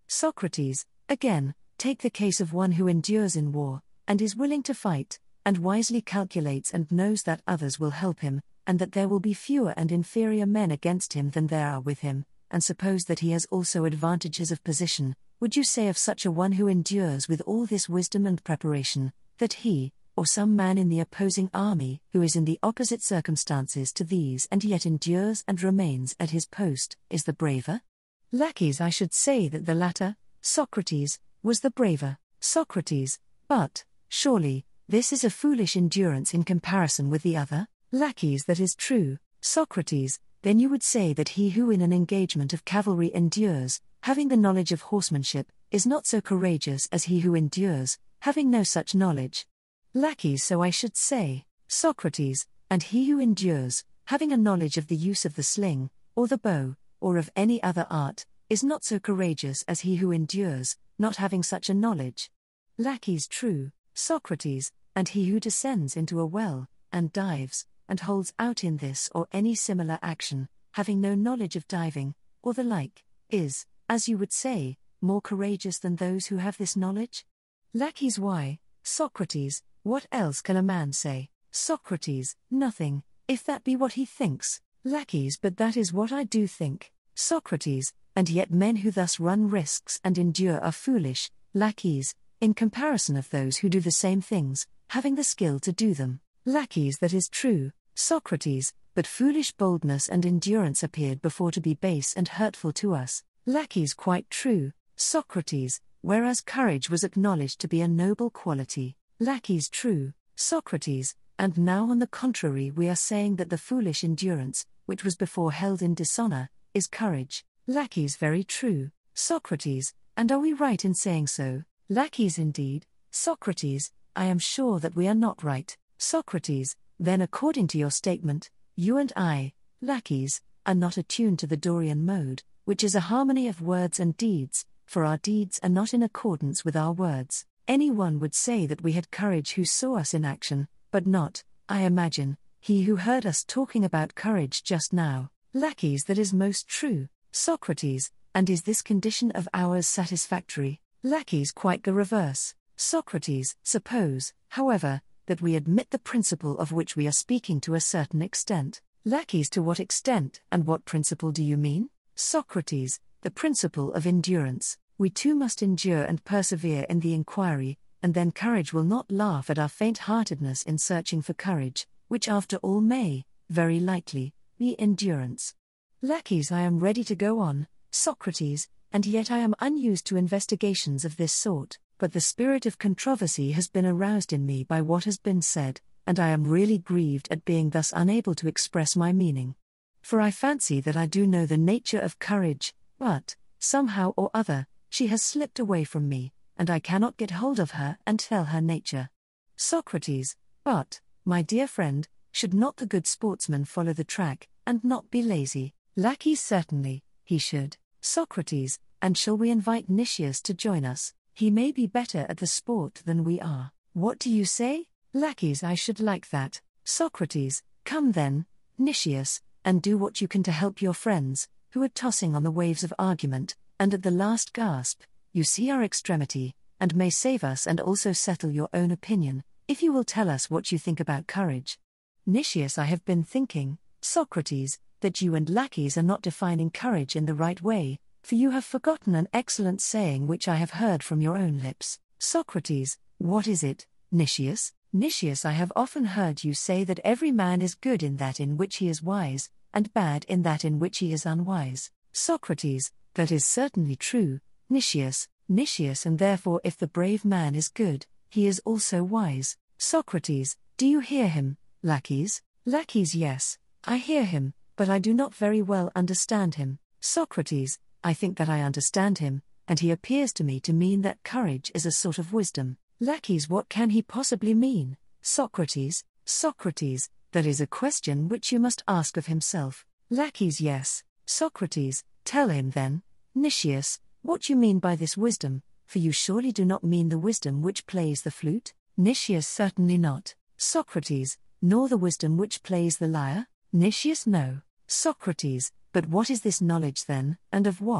Socrates, again, take the case of one who endures in war, and is willing to fight, and wisely calculates and knows that others will help him, and that there will be fewer and inferior men against him than there are with him, and suppose that he has also advantages of position. Would you say of such a one who endures with all this wisdom and preparation, that he, or some man in the opposing army, who is in the opposite circumstances to these and yet endures and remains at his post, is the braver? Laches, I should say that the latter, Socrates, was the braver. Socrates, but, surely, this is a foolish endurance in comparison with the other? Laches, that is true. Socrates, then you would say that he who in an engagement of cavalry endures, having the knowledge of horsemanship, is not so courageous as he who endures, having no such knowledge. Laches, so I should say. Socrates, and he who endures, having a knowledge of the use of the sling, or the bow, or of any other art, is not so courageous as he who endures, not having such a knowledge. Laches, true. Socrates, and he who descends into a well, and dives, and holds out in this or any similar action, having no knowledge of diving, or the like, is, as you would say, more courageous than those who have this knowledge? Laches, why, Socrates, what else can a man say? Socrates, nothing, if that be what he thinks. Laches, but that is what I do think. Socrates, and yet men who thus run risks and endure are foolish. Laches, in comparison of those who do the same things, having the skill to do them. Laches, that is true. Socrates, but foolish boldness and endurance appeared before to be base and hurtful to us. Laches, quite true. Socrates, whereas courage was acknowledged to be a noble quality. Laches, true. Socrates, and now on the contrary we are saying that the foolish endurance, which was before held in dishonor, is courage. Laches, very true. Socrates, and are we right in saying so? Laches, indeed. Socrates, I am sure that we are not right. Socrates, then according to your statement, you and I, Laches, are not attuned to the Dorian mode, which is a harmony of words and deeds, for our deeds are not in accordance with our words. Any one would say that we had courage who saw us in action, but not, I imagine, he who heard us talking about courage just now. Laches, that is most true. Socrates, and is this condition of ours satisfactory? Laches, quite the reverse. Socrates, suppose, however, that we admit the principle of which we are speaking to a certain extent. Laches, to what extent, and what principle do you mean? Socrates, the principle of endurance. We too must endure and persevere in the inquiry, and then courage will not laugh at our faint-heartedness in searching for courage, which after all may, very likely, be endurance. Laches, I am ready to go on, Socrates, and yet I am unused to investigations of this sort, but the spirit of controversy has been aroused in me by what has been said, and I am really grieved at being thus unable to express my meaning. For I fancy that I do know the nature of courage, but, somehow or other, she has slipped away from me, and I cannot get hold of her and tell her nature. Socrates, but, my dear friend, should not the good sportsman follow the track, and not be lazy? Laches, certainly, he should. Socrates, and shall we invite Nicias to join us? He may be better at the sport than we are. What do you say? Laches, I should like that. Socrates, come then, Nicias, and do what you can to help your friends, who are tossing on the waves of argument, and at the last gasp, you see our extremity, and may save us and also settle your own opinion, if you will tell us what you think about courage. Nicias, I have been thinking, Socrates, that you and Laches are not defining courage in the right way, for you have forgotten an excellent saying which I have heard from your own lips. Socrates, what is it, Nicias? Nicias, I have often heard you say that every man is good in that in which he is wise, and bad in that in which he is unwise. Socrates, that is certainly true, Nicias, Nicias, and therefore if the brave man is good, he is also wise. Socrates, do you hear him, Laches? Laches, yes, I hear him, but I do not very well understand him. Socrates, I think that I understand him, and he appears to me to mean that courage is a sort of wisdom. Laches, what can he possibly mean? Socrates, Socrates, that is a question which you must ask of himself. Laches, yes. Socrates, tell him then, Nicias, what you mean by this wisdom, for you surely do not mean the wisdom which plays the flute? Nicias, certainly not. Socrates, nor the wisdom which plays the lyre? Nicias, no. Socrates, but what is this knowledge then, and of what?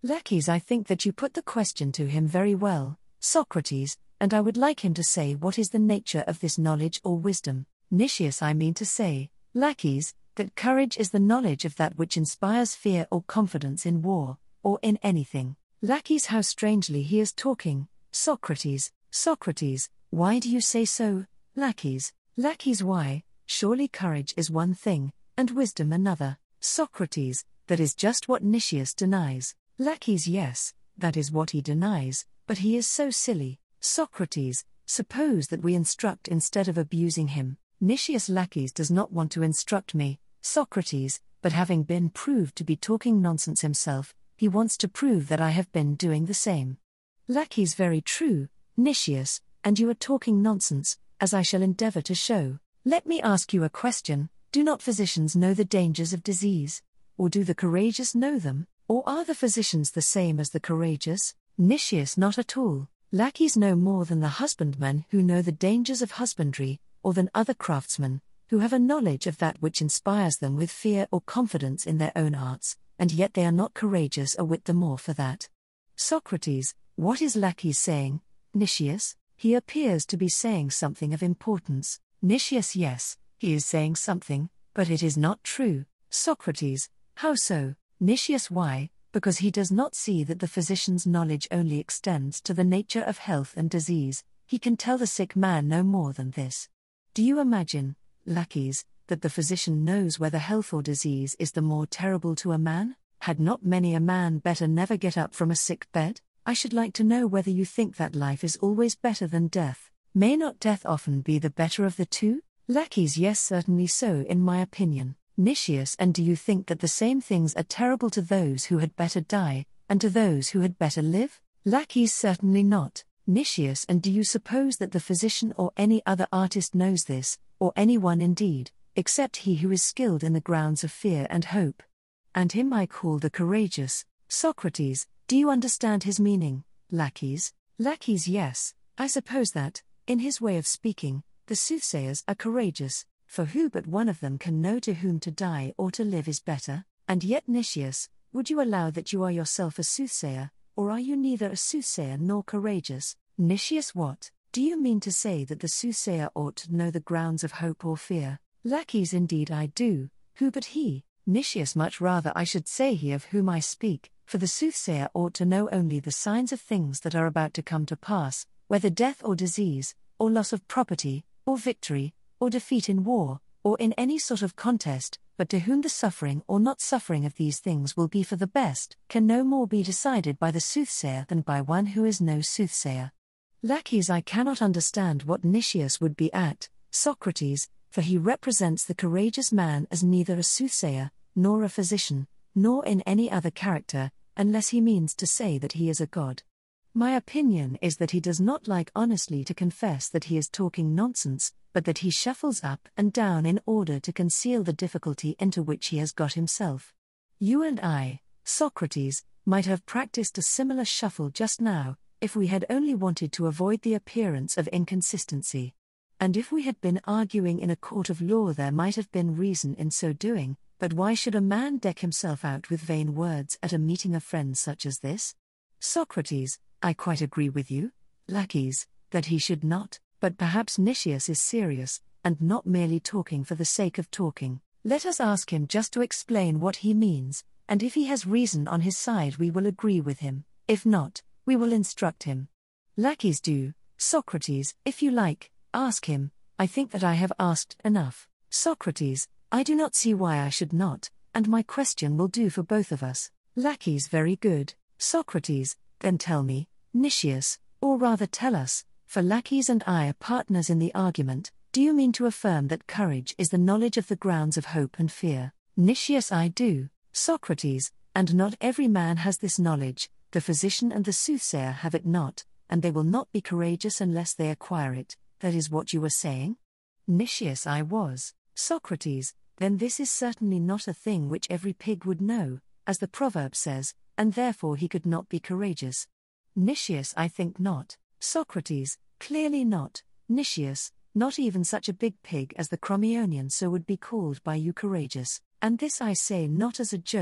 Laches, I think that you put the question to him very well, Socrates, and I would like him to say what is the nature of this knowledge or wisdom. Nicias, I mean to say, Laches, that courage is the knowledge of that which inspires fear or confidence in war, or in anything. Laches, how strangely he is talking. Socrates, Socrates, why do you say so? Laches, Laches, why? Surely courage is one thing, and wisdom another. Socrates, that is just what Nicias denies. Laches, yes, that is what he denies, but he is so silly. Socrates, suppose that we instruct instead of abusing him. Nicias, Laches does not want to instruct me, Socrates, but having been proved to be talking nonsense himself, he wants to prove that I have been doing the same. Laches, very true, Nicias, and you are talking nonsense, as I shall endeavor to show. Let me ask you a question: do not physicians know the dangers of disease? Or do the courageous know them? Or are the physicians the same as the courageous? Nicias, not at all. Laches know more than the husbandmen who know the dangers of husbandry, or than other craftsmen, who have a knowledge of that which inspires them with fear or confidence in their own arts, and yet they are not courageous a whit the more for that. Socrates, what is Laches saying? Nicias, he appears to be saying something of importance. Nicias, yes, he is saying something, but it is not true. Socrates, how so? Nicias, why? Because he does not see that the physician's knowledge only extends to the nature of health and disease. He can tell the sick man no more than this. Do you imagine, Laches, that the physician knows whether health or disease is the more terrible to a man? Had not many a man better never get up from a sick bed? I should like to know whether you think that life is always better than death. May not death often be the better of the two? Laches, yes, certainly so in my opinion. Nicias, and do you think that the same things are terrible to those who had better die, and to those who had better live? Laches, certainly not. Nicias, and do you suppose that the physician or any other artist knows this, or anyone indeed, except he who is skilled in the grounds of fear and hope? And him I call the courageous. Socrates, do you understand his meaning? Laches, Laches, yes, I suppose that, in his way of speaking, the soothsayers are courageous, for who but one of them can know to whom to die or to live is better? And yet, Nicias, would you allow that you are yourself a soothsayer, or are you neither a soothsayer nor courageous? Nicias, what? Do you mean to say that the soothsayer ought to know the grounds of hope or fear? Laches, indeed I do. Who but he? Nicias, much rather I should say he of whom I speak, for the soothsayer ought to know only the signs of things that are about to come to pass, whether death or disease, or loss of property, or victory, or defeat in war, or in any sort of contest, but to whom the suffering or not suffering of these things will be for the best, can no more be decided by the soothsayer than by one who is no soothsayer. Laches, I cannot understand what Nicias would be at, Socrates, for he represents the courageous man as neither a soothsayer, nor a physician, nor in any other character, unless he means to say that he is a god. My opinion is that he does not like honestly to confess that he is talking nonsense, but that he shuffles up and down in order to conceal the difficulty into which he has got himself. You and I, Socrates, might have practiced a similar shuffle just now, if we had only wanted to avoid the appearance of inconsistency. And if we had been arguing in a court of law, there might have been reason in so doing, but why should a man deck himself out with vain words at a meeting of friends such as this? Socrates, I quite agree with you, Laches, that he should not, but perhaps Nicias is serious, and not merely talking for the sake of talking. Let us ask him just to explain what he means, and if he has reason on his side we will agree with him, if not, we will instruct him. Laches, do, Socrates, if you like, ask him. I think that I have asked enough. Socrates, I do not see why I should not, and my question will do for both of us. Laches, very good. Socrates, then tell me, Nicias, or rather tell us, for Laches and I are partners in the argument, do you mean to affirm that courage is the knowledge of the grounds of hope and fear? Nicias, I do. Socrates, and not every man has this knowledge, the physician and the soothsayer have it not, and they will not be courageous unless they acquire it. That is what you were saying? Nicias, I was. Socrates, then this is certainly not a thing which every pig would know, as the proverb says, and therefore he could not be courageous. Nicias, I think not. Socrates, clearly not. Nicias, not even such a big pig as the Crommyonian so would be called by you courageous, and this I say not as a joke,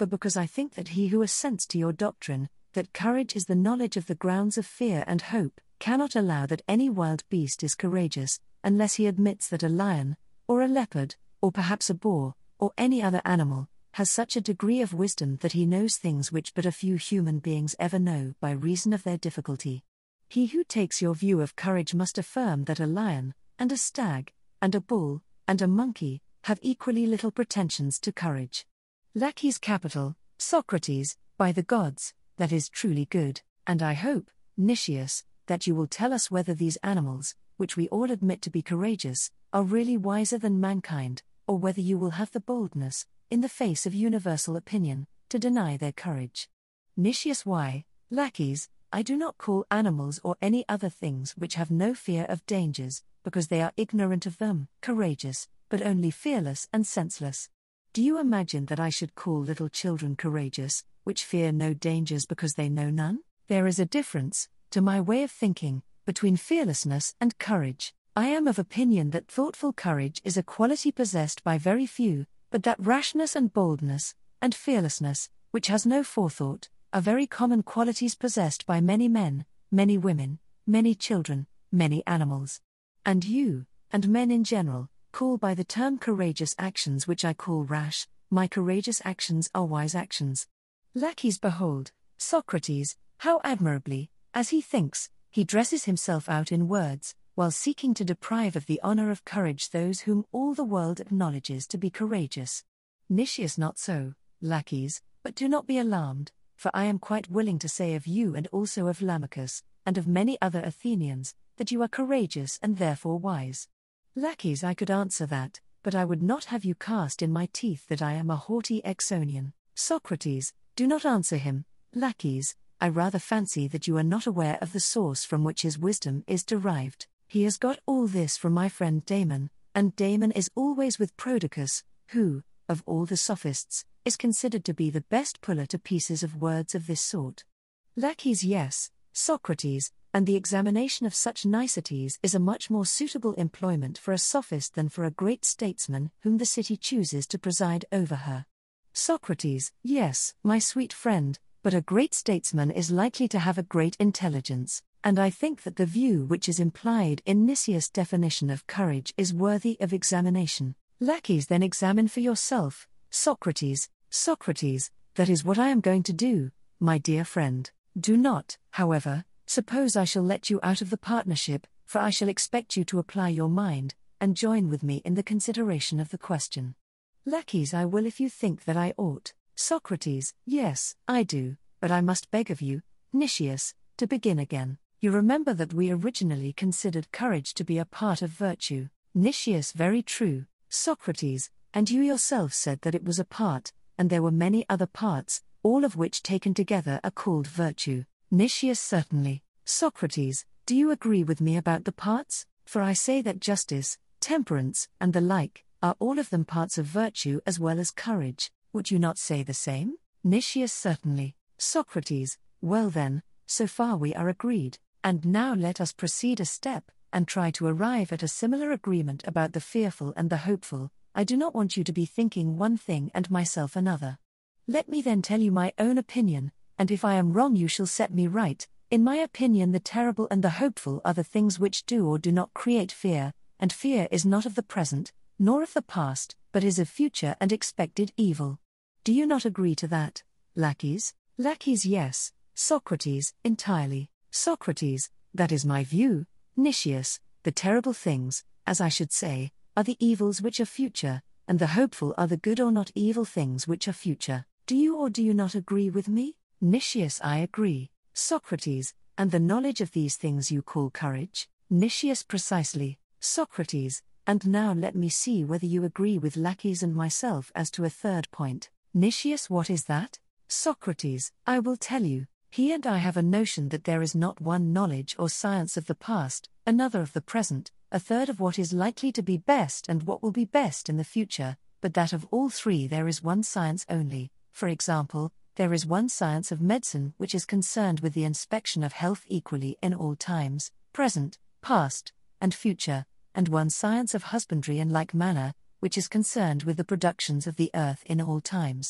but because I think that he who assents to your doctrine, that courage is the knowledge of the grounds of fear and hope, cannot allow that any wild beast is courageous, unless he admits that a lion, or a leopard, or perhaps a boar, or any other animal, has such a degree of wisdom that he knows things which but a few human beings ever know by reason of their difficulty. He who takes your view of courage must affirm that a lion, and a stag, and a bull, and a monkey, have equally little pretensions to courage. Laches capital, Socrates, by the gods, that is truly good, and I hope, Nicias, that you will tell us whether these animals, which we all admit to be courageous, are really wiser than mankind, or whether you will have the boldness, in the face of universal opinion, to deny their courage. Nicias why, Laches, I do not call animals or any other things which have no fear of dangers, because they are ignorant of them, courageous, but only fearless and senseless. Do you imagine that I should call little children courageous, which fear no dangers because they know none? There is a difference, to my way of thinking, between fearlessness and courage. I am of opinion that thoughtful courage is a quality possessed by very few, but that rashness and boldness, and fearlessness, which has no forethought, are very common qualities possessed by many men, many women, many children, many animals. And you, and men in general, call by the term courageous actions which I call rash. My courageous actions are wise actions. Laches behold, Socrates, how admirably, as he thinks, he dresses himself out in words, while seeking to deprive of the honor of courage those whom all the world acknowledges to be courageous. Nicias not so, Laches, but do not be alarmed, for I am quite willing to say of you and also of Lamachus, and of many other Athenians, that you are courageous and therefore wise. Laches I could answer that, but I would not have you cast in my teeth that I am a haughty Exonian. Socrates, do not answer him, Laches, I rather fancy that you are not aware of the source from which his wisdom is derived. He has got all this from my friend Damon, and Damon is always with Prodicus, who, of all the sophists, is considered to be the best puller to pieces of words of this sort. Laches yes, Socrates, and the examination of such niceties is a much more suitable employment for a sophist than for a great statesman whom the city chooses to preside over her. Socrates, yes, my sweet friend, but a great statesman is likely to have a great intelligence, and I think that the view which is implied in Nicias' definition of courage is worthy of examination. Laches then examine for yourself, Socrates. Socrates, that is what I am going to do, my dear friend. Do not, however, suppose I shall let you out of the partnership, for I shall expect you to apply your mind, and join with me in the consideration of the question. Laches I will if you think that I ought. Socrates, yes, I do, but I must beg of you, Nicias, to begin again. You remember that we originally considered courage to be a part of virtue. Nicias very true, Socrates, and you yourself said that it was a part, and there were many other parts, all of which taken together are called virtue. Nicias certainly. Socrates, do you agree with me about the parts? For I say that justice, temperance, and the like, are all of them parts of virtue as well as courage. Would you not say the same? Nicias certainly. Socrates, well then, so far we are agreed, and now let us proceed a step, and try to arrive at a similar agreement about the fearful and the hopeful. I do not want you to be thinking one thing and myself another. Let me then tell you my own opinion, and if I am wrong you shall set me right. In my opinion the terrible and the hopeful are the things which do or do not create fear, and fear is not of the present, nor of the past, but is of future and expected evil. Do you not agree to that, Laches? Laches yes, Socrates, entirely. Socrates, that is my view. Nicias, the terrible things, as I should say, are the evils which are future, and the hopeful are the good or not evil things which are future. Do you or do you not agree with me? Nicias I agree. Socrates, and the knowledge of these things you call courage? Nicias precisely. Socrates, and now let me see whether you agree with Laches and myself as to a third point. Nicias what is that? Socrates, I will tell you. He and I have a notion that there is not one knowledge or science of the past, another of the present, a third of what is likely to be best and what will be best in the future, but that of all three there is one science only. For example, there is one science of medicine which is concerned with the inspection of health equally in all times, present, past, and future, and one science of husbandry in like manner, which is concerned with the productions of the earth in all times.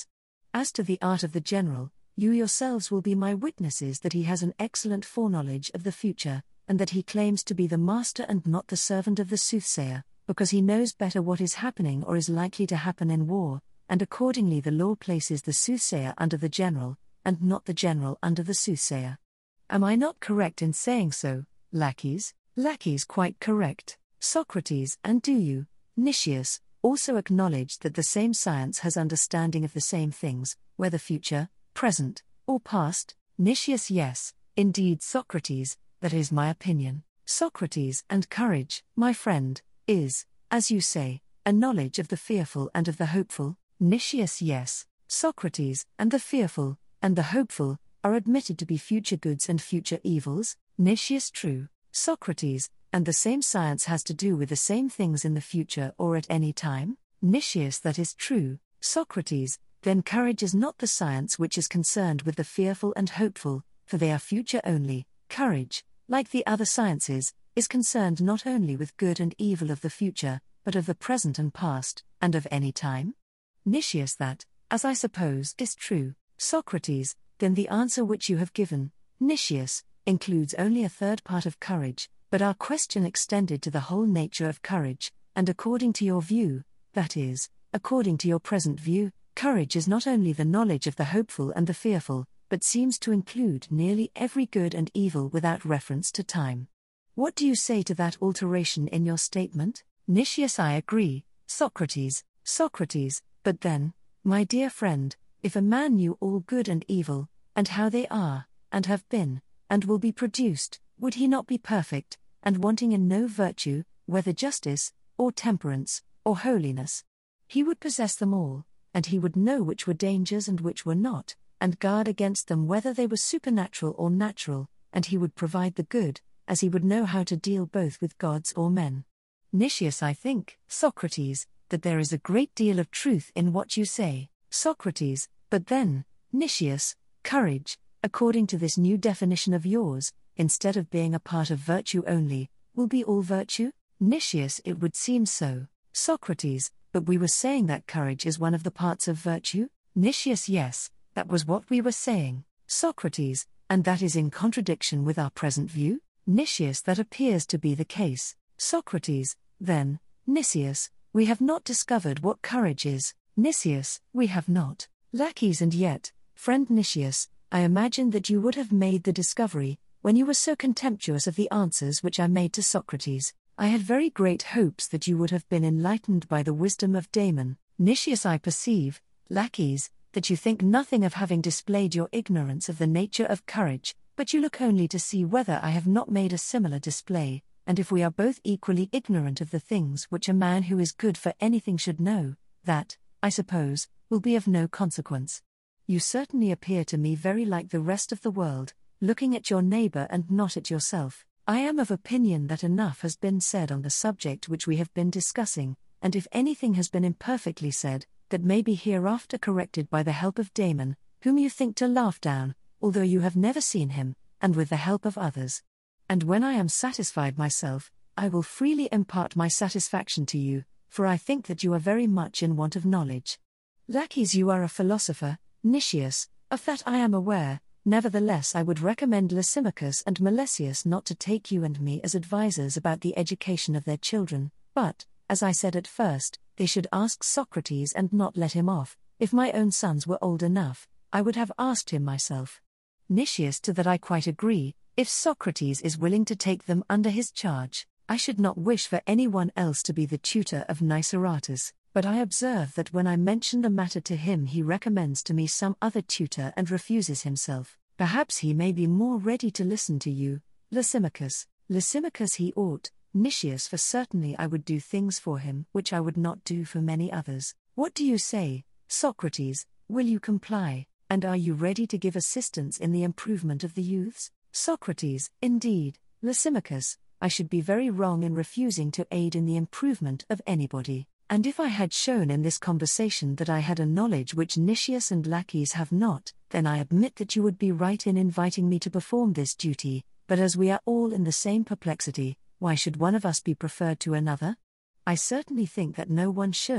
As to the art of the general, you yourselves will be my witnesses that he has an excellent foreknowledge of the future, and that he claims to be the master and not the servant of the soothsayer, because he knows better what is happening or is likely to happen in war, and accordingly the law places the soothsayer under the general, and not the general under the soothsayer. Am I not correct in saying so, Laches? Laches, quite correct, Socrates. And do you, Nicias, also acknowledge that the same science has understanding of the same things, whether future, present, or past? Nicias, yes, indeed, Socrates, that is my opinion. Socrates. And courage, my friend, is, as you say, a knowledge of the fearful and of the hopeful? Nicias, yes, Socrates. And the fearful, and the hopeful, are admitted to be future goods and future evils? Nicias, true, Socrates. And the same science has to do with the same things in the future or at any time? Nicias, that is true, Socrates. Then courage is not the science which is concerned with the fearful and hopeful, for they are future only. Courage, like the other sciences, is concerned not only with good and evil of the future, but of the present and past, and of any time? Nicias, that, as I suppose, is true, Socrates. Then the answer which you have given, Nicias, includes only a third part of courage, but our question extended to the whole nature of courage, and according to your view, that is, according to your present view, courage is not only the knowledge of the hopeful and the fearful, but seems to include nearly every good and evil without reference to time. What do you say to that alteration in your statement? Nicias, I agree, Socrates. Socrates, but then, my dear friend, if a man knew all good and evil, and how they are, and have been, and will be produced, would he not be perfect, and wanting in no virtue, whether justice, or temperance, or holiness? He would possess them all, and he would know which were dangers and which were not, and guard against them whether they were supernatural or natural, and he would provide the good, as he would know how to deal both with gods or men. Nicias, I think, Socrates, that there is a great deal of truth in what you say, Socrates, but then, Nicias, courage, according to this new definition of yours, instead of being a part of virtue only, will be all virtue? Nicias, it would seem so, Socrates, but we were saying that courage is one of the parts of virtue? Nicias, yes, that was what we were saying, Socrates, and that is in contradiction with our present view? Nicias, that appears to be the case, Socrates. Then, Nicias, we have not discovered what courage is. Nicias, we have not. Laches, and yet, friend Nicias, I imagined that you would have made the discovery, when you were so contemptuous of the answers which I made to Socrates. I had very great hopes that you would have been enlightened by the wisdom of Damon. Nicias, I perceive, Laches, that you think nothing of having displayed your ignorance of the nature of courage, but you look only to see whether I have not made a similar display, and if we are both equally ignorant of the things which a man who is good for anything should know, that, I suppose, will be of no consequence. You certainly appear to me very like the rest of the world, looking at your neighbor and not at yourself. I am of opinion that enough has been said on the subject which we have been discussing, and if anything has been imperfectly said, that may be hereafter corrected by the help of Damon, whom you think to laugh down, although you have never seen him, and with the help of others. And when I am satisfied myself, I will freely impart my satisfaction to you, for I think that you are very much in want of knowledge. Laches, you are a philosopher, Nicias, of that I am aware. Nevertheless, I would recommend Lysimachus and Melesias not to take you and me as advisers about the education of their children, but, as I said at first, they should ask Socrates and not let him off. If my own sons were old enough, I would have asked him myself. Nicias, to that I quite agree. If Socrates is willing to take them under his charge, I should not wish for anyone else to be the tutor of Niceratus, but I observe that when I mention the matter to him he recommends to me some other tutor and refuses himself. Perhaps he may be more ready to listen to you, Lysimachus. Lysimachus he ought, Nicias, for certainly I would do things for him which I would not do for many others. What do you say, Socrates? Will you comply, and are you ready to give assistance in the improvement of the youths? Socrates, indeed, Lysimachus, I should be very wrong in refusing to aid in the improvement of anybody. And if I had shown in this conversation that I had a knowledge which Nicias and Laches have not, then I admit that you would be right in inviting me to perform this duty, but as we are all in the same perplexity, why should one of us be preferred to another? I certainly think that no one should,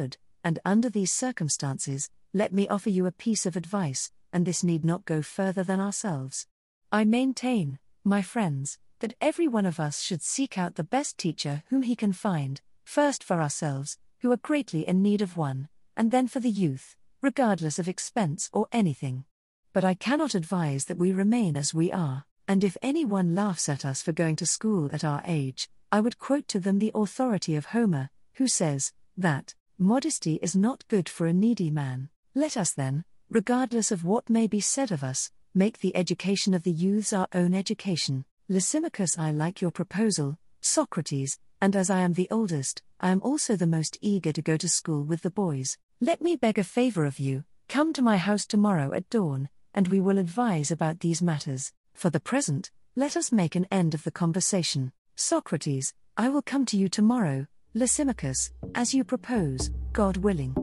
and under these circumstances, let me offer you a piece of advice, and this need not go further than ourselves. I maintain, my friends, that every one of us should seek out the best teacher whom he can find, first for ourselves, who are greatly in need of one, and then for the youth, regardless of expense or anything. But I cannot advise that we remain as we are, and if anyone laughs at us for going to school at our age, I would quote to them the authority of Homer, who says that modesty is not good for a needy man. Let us then, regardless of what may be said of us, make the education of the youths our own education. Lysimachus, I like your proposal, Socrates, and as I am the oldest, I am also the most eager to go to school with the boys. Let me beg a favor of you, come to my house tomorrow at dawn, and we will advise about these matters. For the present, let us make an end of the conversation. Socrates, I will come to you tomorrow. Lysimachus, as you propose, God willing.